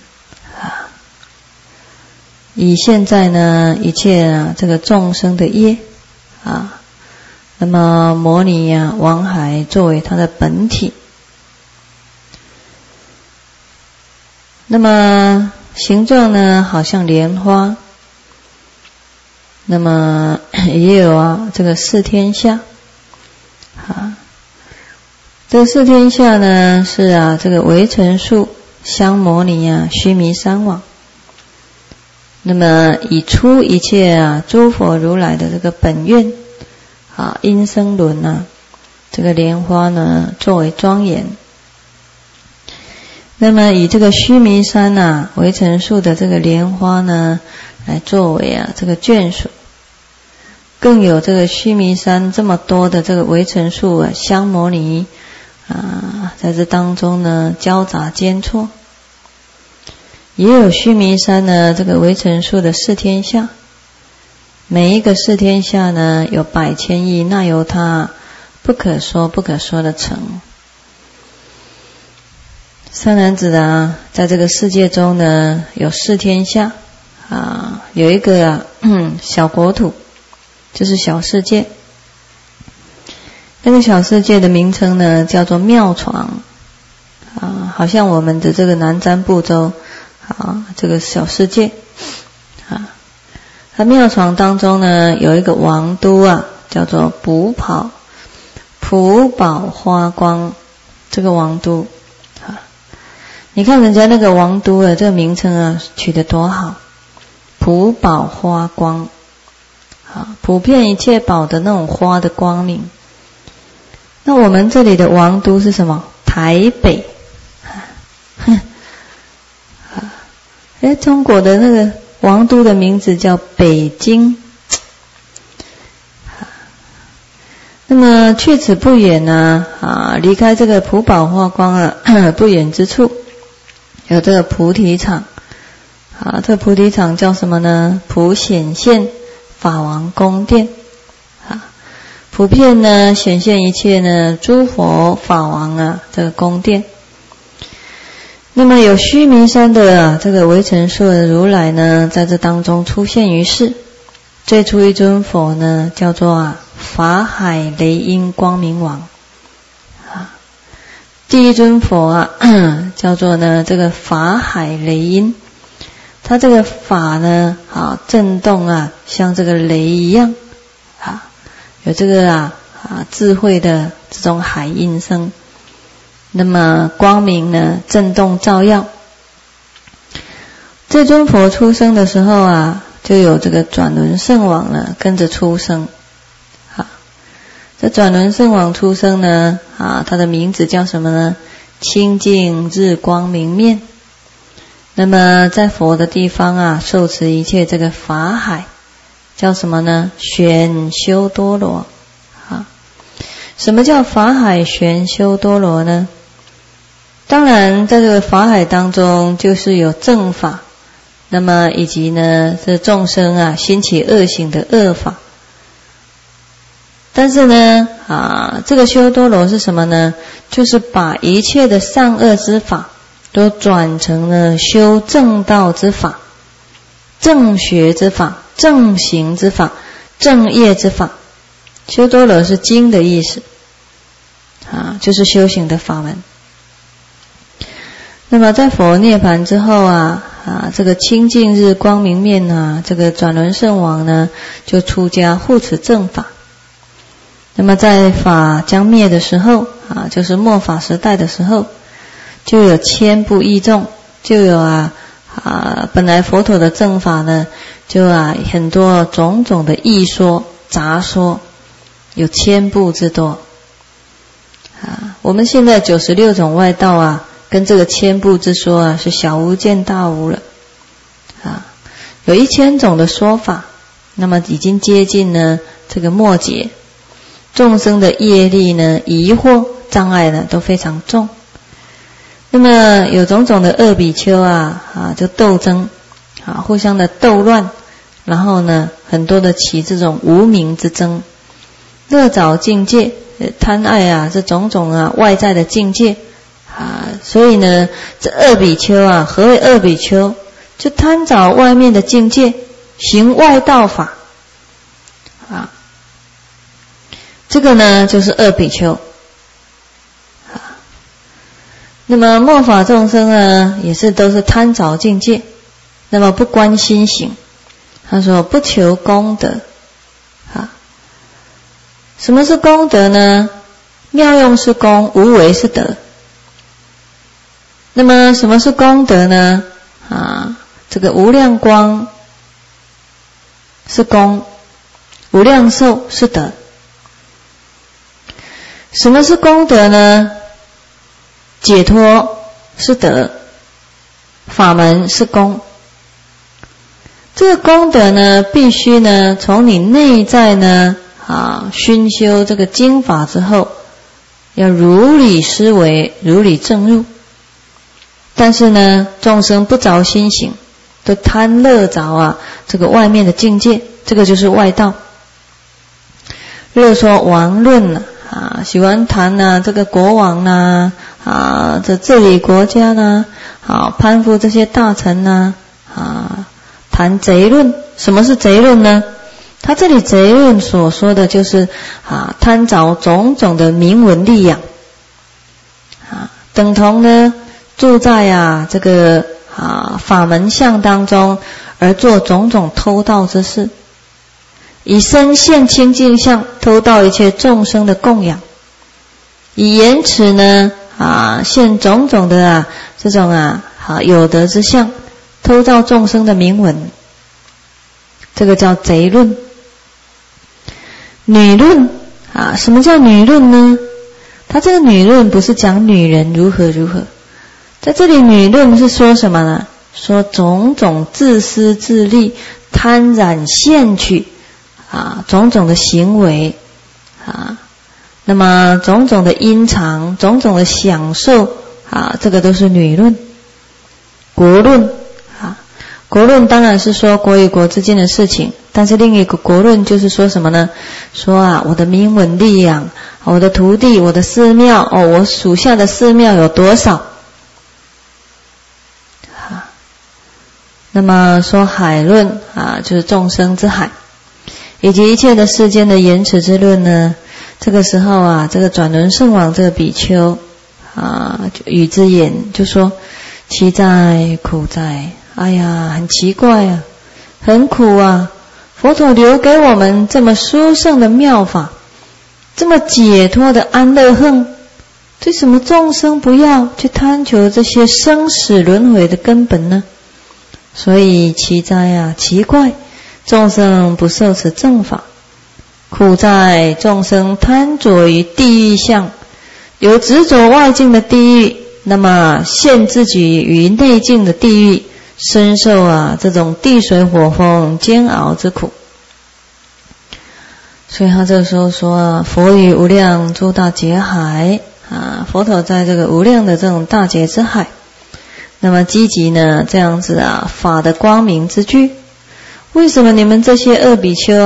以现在呢一切这个众生的业那么摩尼王海作为它的本体。那么形状呢好像莲花。那么也有这个四天下这个四天下呢是这个微尘树香摩尼须弥山王。那么以出一切诸佛如来的这个本愿因生轮这个莲花呢作为庄严。那么以这个须弥山微尘树的这个莲花呢来作为这个眷属。更有这个须弥山这么多的这个微尘树香摩尼在这当中呢交杂间错。也有须弥山呢这个微尘树的四天下，每一个四天下呢有百千亿那由他不可说不可说的城。善男子在这个世界中呢有四天下有一个小国土，就是小世界。那个小世界的名称呢，叫做妙床好像我们的这个南瞻部洲这个小世界它妙床当中呢，有一个王都叫做普宝花光，这个王都你看人家那个王都这个名称取得多好，普宝花光普遍一切宝的那种花的光明。那我们这里的王都是什么？台北中国的那个王都的名字叫北京。那么去此不远呢离开这个普宝花光不远之处有这个菩提场这个菩提场叫什么呢？普显现法王宫殿普遍呢显现一切呢诸佛法王这个宫殿。那么有须弥山的这个微尘数的如来呢，在这当中出现于世。最初一尊佛呢，叫做法海雷音光明王第一尊佛叫做呢这个法海雷音，它这个法呢震动像这个雷一样有这个智慧的这种海音声。那么光明呢震动照耀。这尊佛出生的时候就有这个转轮圣王呢跟着出生这转轮圣王出生呢他的名字叫什么呢？清净日光明面。那么在佛的地方受持一切这个法海叫什么呢？玄修多罗什么叫法海玄修多罗呢？当然在这个法海当中就是有正法，那么以及呢这众生兴起恶行的恶法。但是呢这个修多罗是什么呢？就是把一切的善恶之法都转成了修正道之法、正学之法、正行之法、正业之法。修多罗是经的意思就是修行的法门。那么在佛涅槃之后这个清净日光明面这个转轮圣王呢就出家护持正法。那么在法将灭的时候就是末法时代的时候，就有千部义众，就有本来佛陀的正法呢就很多种种的异说杂说，有千部之多我们现在96种外道跟这个千部之说是小巫见大巫了有1000种的说法，那么已经接近呢这个末劫。众生的业力呢疑惑障碍呢都非常重。那么有种种的恶比丘就斗争互相的斗乱，然后呢很多的起这种无明之争，乐找境界贪爱这种种外在的境界所以呢这恶比丘何谓恶比丘？就贪找外面的境界，行外道法这个呢就是恶比丘那么末法众生呢也是都是贪着境界，那么不关心行。他说不求功德什么是功德呢？妙用是功，无为是德。那么什么是功德呢？这个无量光是功，无量寿是德。什么是功德呢？解脱是德，法门是功。这个功德呢必须呢从你内在呢熏修这个经法之后，要如理思维，如理证入。但是呢众生不着心行，都贪乐着这个外面的境界，这个就是外道。乐说王论喜欢谈这个国王这治理国家呢攀附这些大臣呢谈贼论。什么是贼论呢？他这里贼论所说的就是贪着种种的名闻利养等同呢住在这个法门相当中而做种种偷盗之事，以身现清净相偷盗一切众生的供养，以言辞呢现种种的这种有德之相，偷盗众生的名闻，这个叫贼论。女论什么叫女论呢？他这个女论不是讲女人如何如何，在这里女论是说什么呢？说种种自私自利、贪染现取种种的行为那么种种的阴藏、种种的享受这个都是女论。国论国论当然是说国与国之间的事情，但是另一个国论就是说什么呢？说我的名闻利养，我的徒弟，我的寺庙我属下的寺庙有多少那么说海论就是众生之海，以及一切的世间的言辞之论呢，这个时候这个转轮圣王这个比丘语之言就说其在苦在，哎呀很奇怪很苦佛陀留给我们这么殊胜的妙法，这么解脱的安乐恨，为什么众生不要去贪求这些生死轮回的根本呢？所以奇哉奇怪，众生不受持正法，苦在众生贪着于地狱相，有执着外境的地狱，那么陷自己于内境的地狱，深受这种地水火风煎熬之苦。所以他这个时候说佛于无量诸大劫海佛陀在这个无量的这种大劫之海，那么积极呢这样子法的光明之具。为什么你们这些恶比丘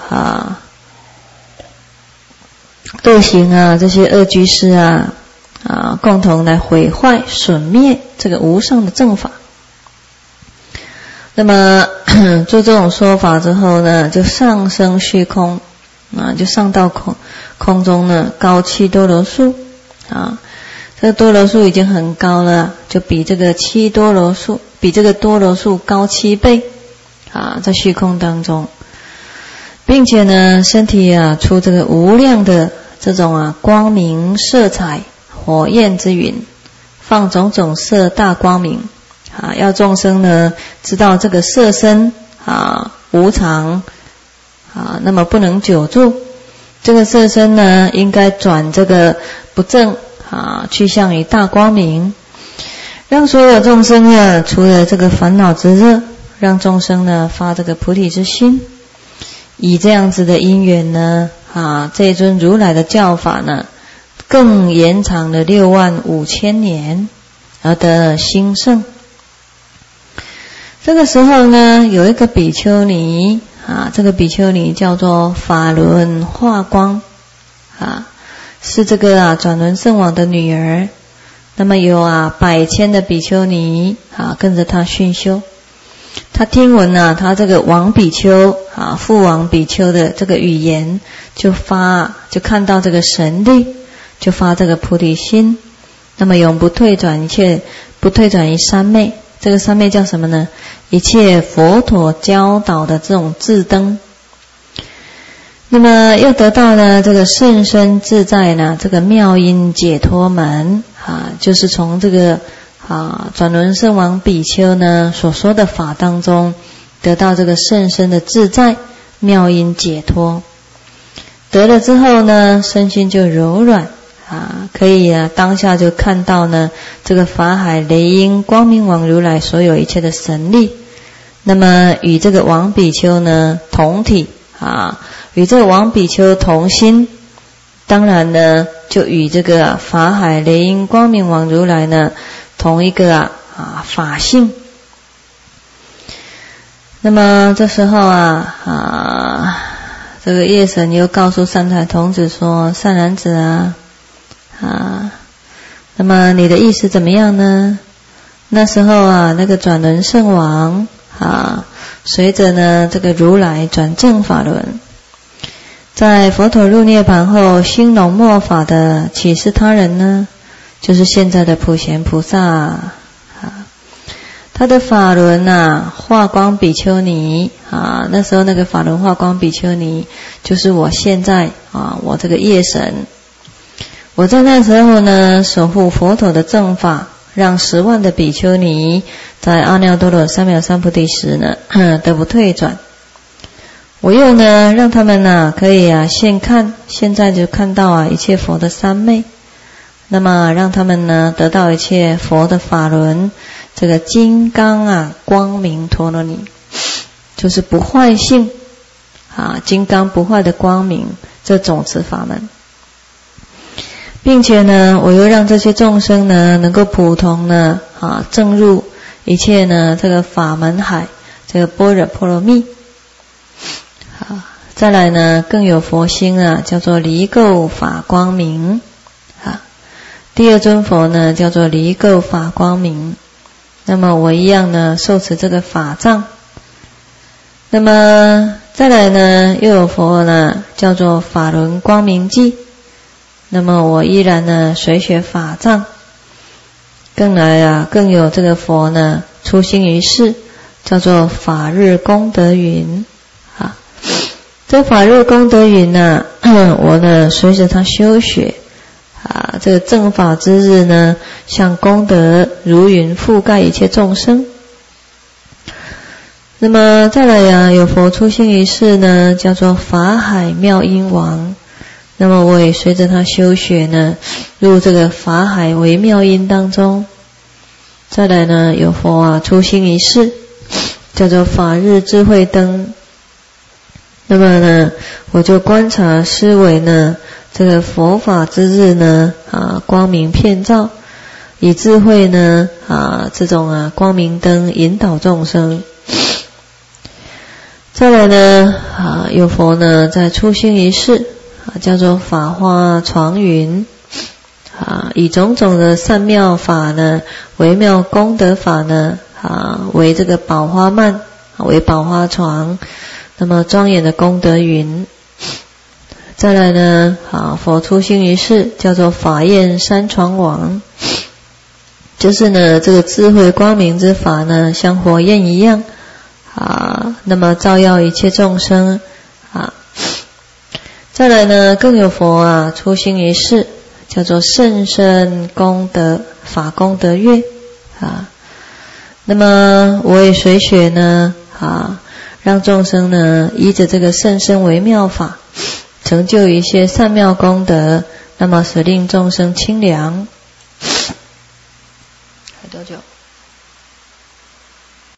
恶行这些恶居士共同来毁坏损灭这个无上的正法？那么做这种说法之后呢，就上升虚空就上到空中呢，高7多罗树这个多罗树已经很高了，就比这个多罗树高7倍在虚空当中，并且呢身体出这个无量的这种光明色彩火焰之云，放种种色大光明要众生呢知道这个色身无常那么不能久住，这个色身呢应该转这个不正去向于大光明，让所有众生除了这个烦恼之热，让众生呢发这个菩提之心。以这样子的因缘呢这一尊如来的教法呢更延长了65000年而得兴盛。这个时候呢有一个比丘尼这个比丘尼叫做法轮化光是这个转轮圣王的女儿。那么有100千的比丘尼跟着他训修。他听闻他这个王比丘父王比丘的这个语言，就看到这个神力，就发这个菩提心，那么永不退转一切，不退转于三昧。这个三昧叫什么呢？一切佛陀教导的这种智灯。那么又得到了这个甚深自在呢这个妙音解脱门就是从这个转轮圣王比丘呢所说的法当中得到这个甚深的自在妙音解脱。得了之后呢身心就柔软可以当下就看到呢这个法海雷音光明王如来所有一切的神力，那么与这个王比丘呢同体与这个王比丘同心，当然呢就与这个法海雷音光明王如来呢同一个法性。那么这时候这个夜神又告诉三台童子说，善男子那么你的意思怎么样呢？那时候那个转轮圣王随着呢这个如来转正法轮，在佛陀入涅盘后兴隆末法的启示他人呢，就是现在的普贤菩萨他的法轮化光比丘尼那时候那个法轮化光比丘尼就是我现在我这个业神，我在那时候呢守护佛陀的正法，让10万的比丘尼在阿耨多罗三藐三菩提时呢得不退转。我又呢让他们可以现在就看到一切佛的三昧，那么让他们呢得到一切佛的法轮，这个金刚光明陀罗尼，就是不坏性金刚不坏的光明，这种子法门。并且呢我又让这些众生呢能够普通呢证入一切呢这个法门海，这个般若波罗蜜。再来呢更有佛心叫做离垢法光明第二尊佛呢叫做离垢法光明。那么我一样呢受持这个法藏。那么再来呢又有佛呢叫做法轮光明记，那么我依然呢随学法藏。更来更有这个佛呢出心于世，叫做法日功德云这法日功德云我呢随着他修学这个正法之日呢，像功德如云覆盖一切众生。那么再来有佛出心于世呢，叫做法海妙音王。那么我也随着他修学呢，入这个法海微妙音当中。再来呢有佛出心于世，叫做法日智慧灯。那么呢我就观察思维呢这个佛法之日呢光明遍照，以智慧呢这种光明灯引导众生。再来呢有佛呢在出心于世叫做法花床云以种种的善妙法呢微妙功德法呢为这个宝花幔，为宝花床，那么庄严的功德云。再来呢佛出心于世叫做法焰三床王，就是呢这个智慧光明之法呢像火焰一样那么照耀一切众生再来呢更有佛出心于世，叫做甚深功德法功德月那么我也随学呢让众生呢依着这个甚深微妙法成就一些善妙功德，那么使令众生清凉。还多久？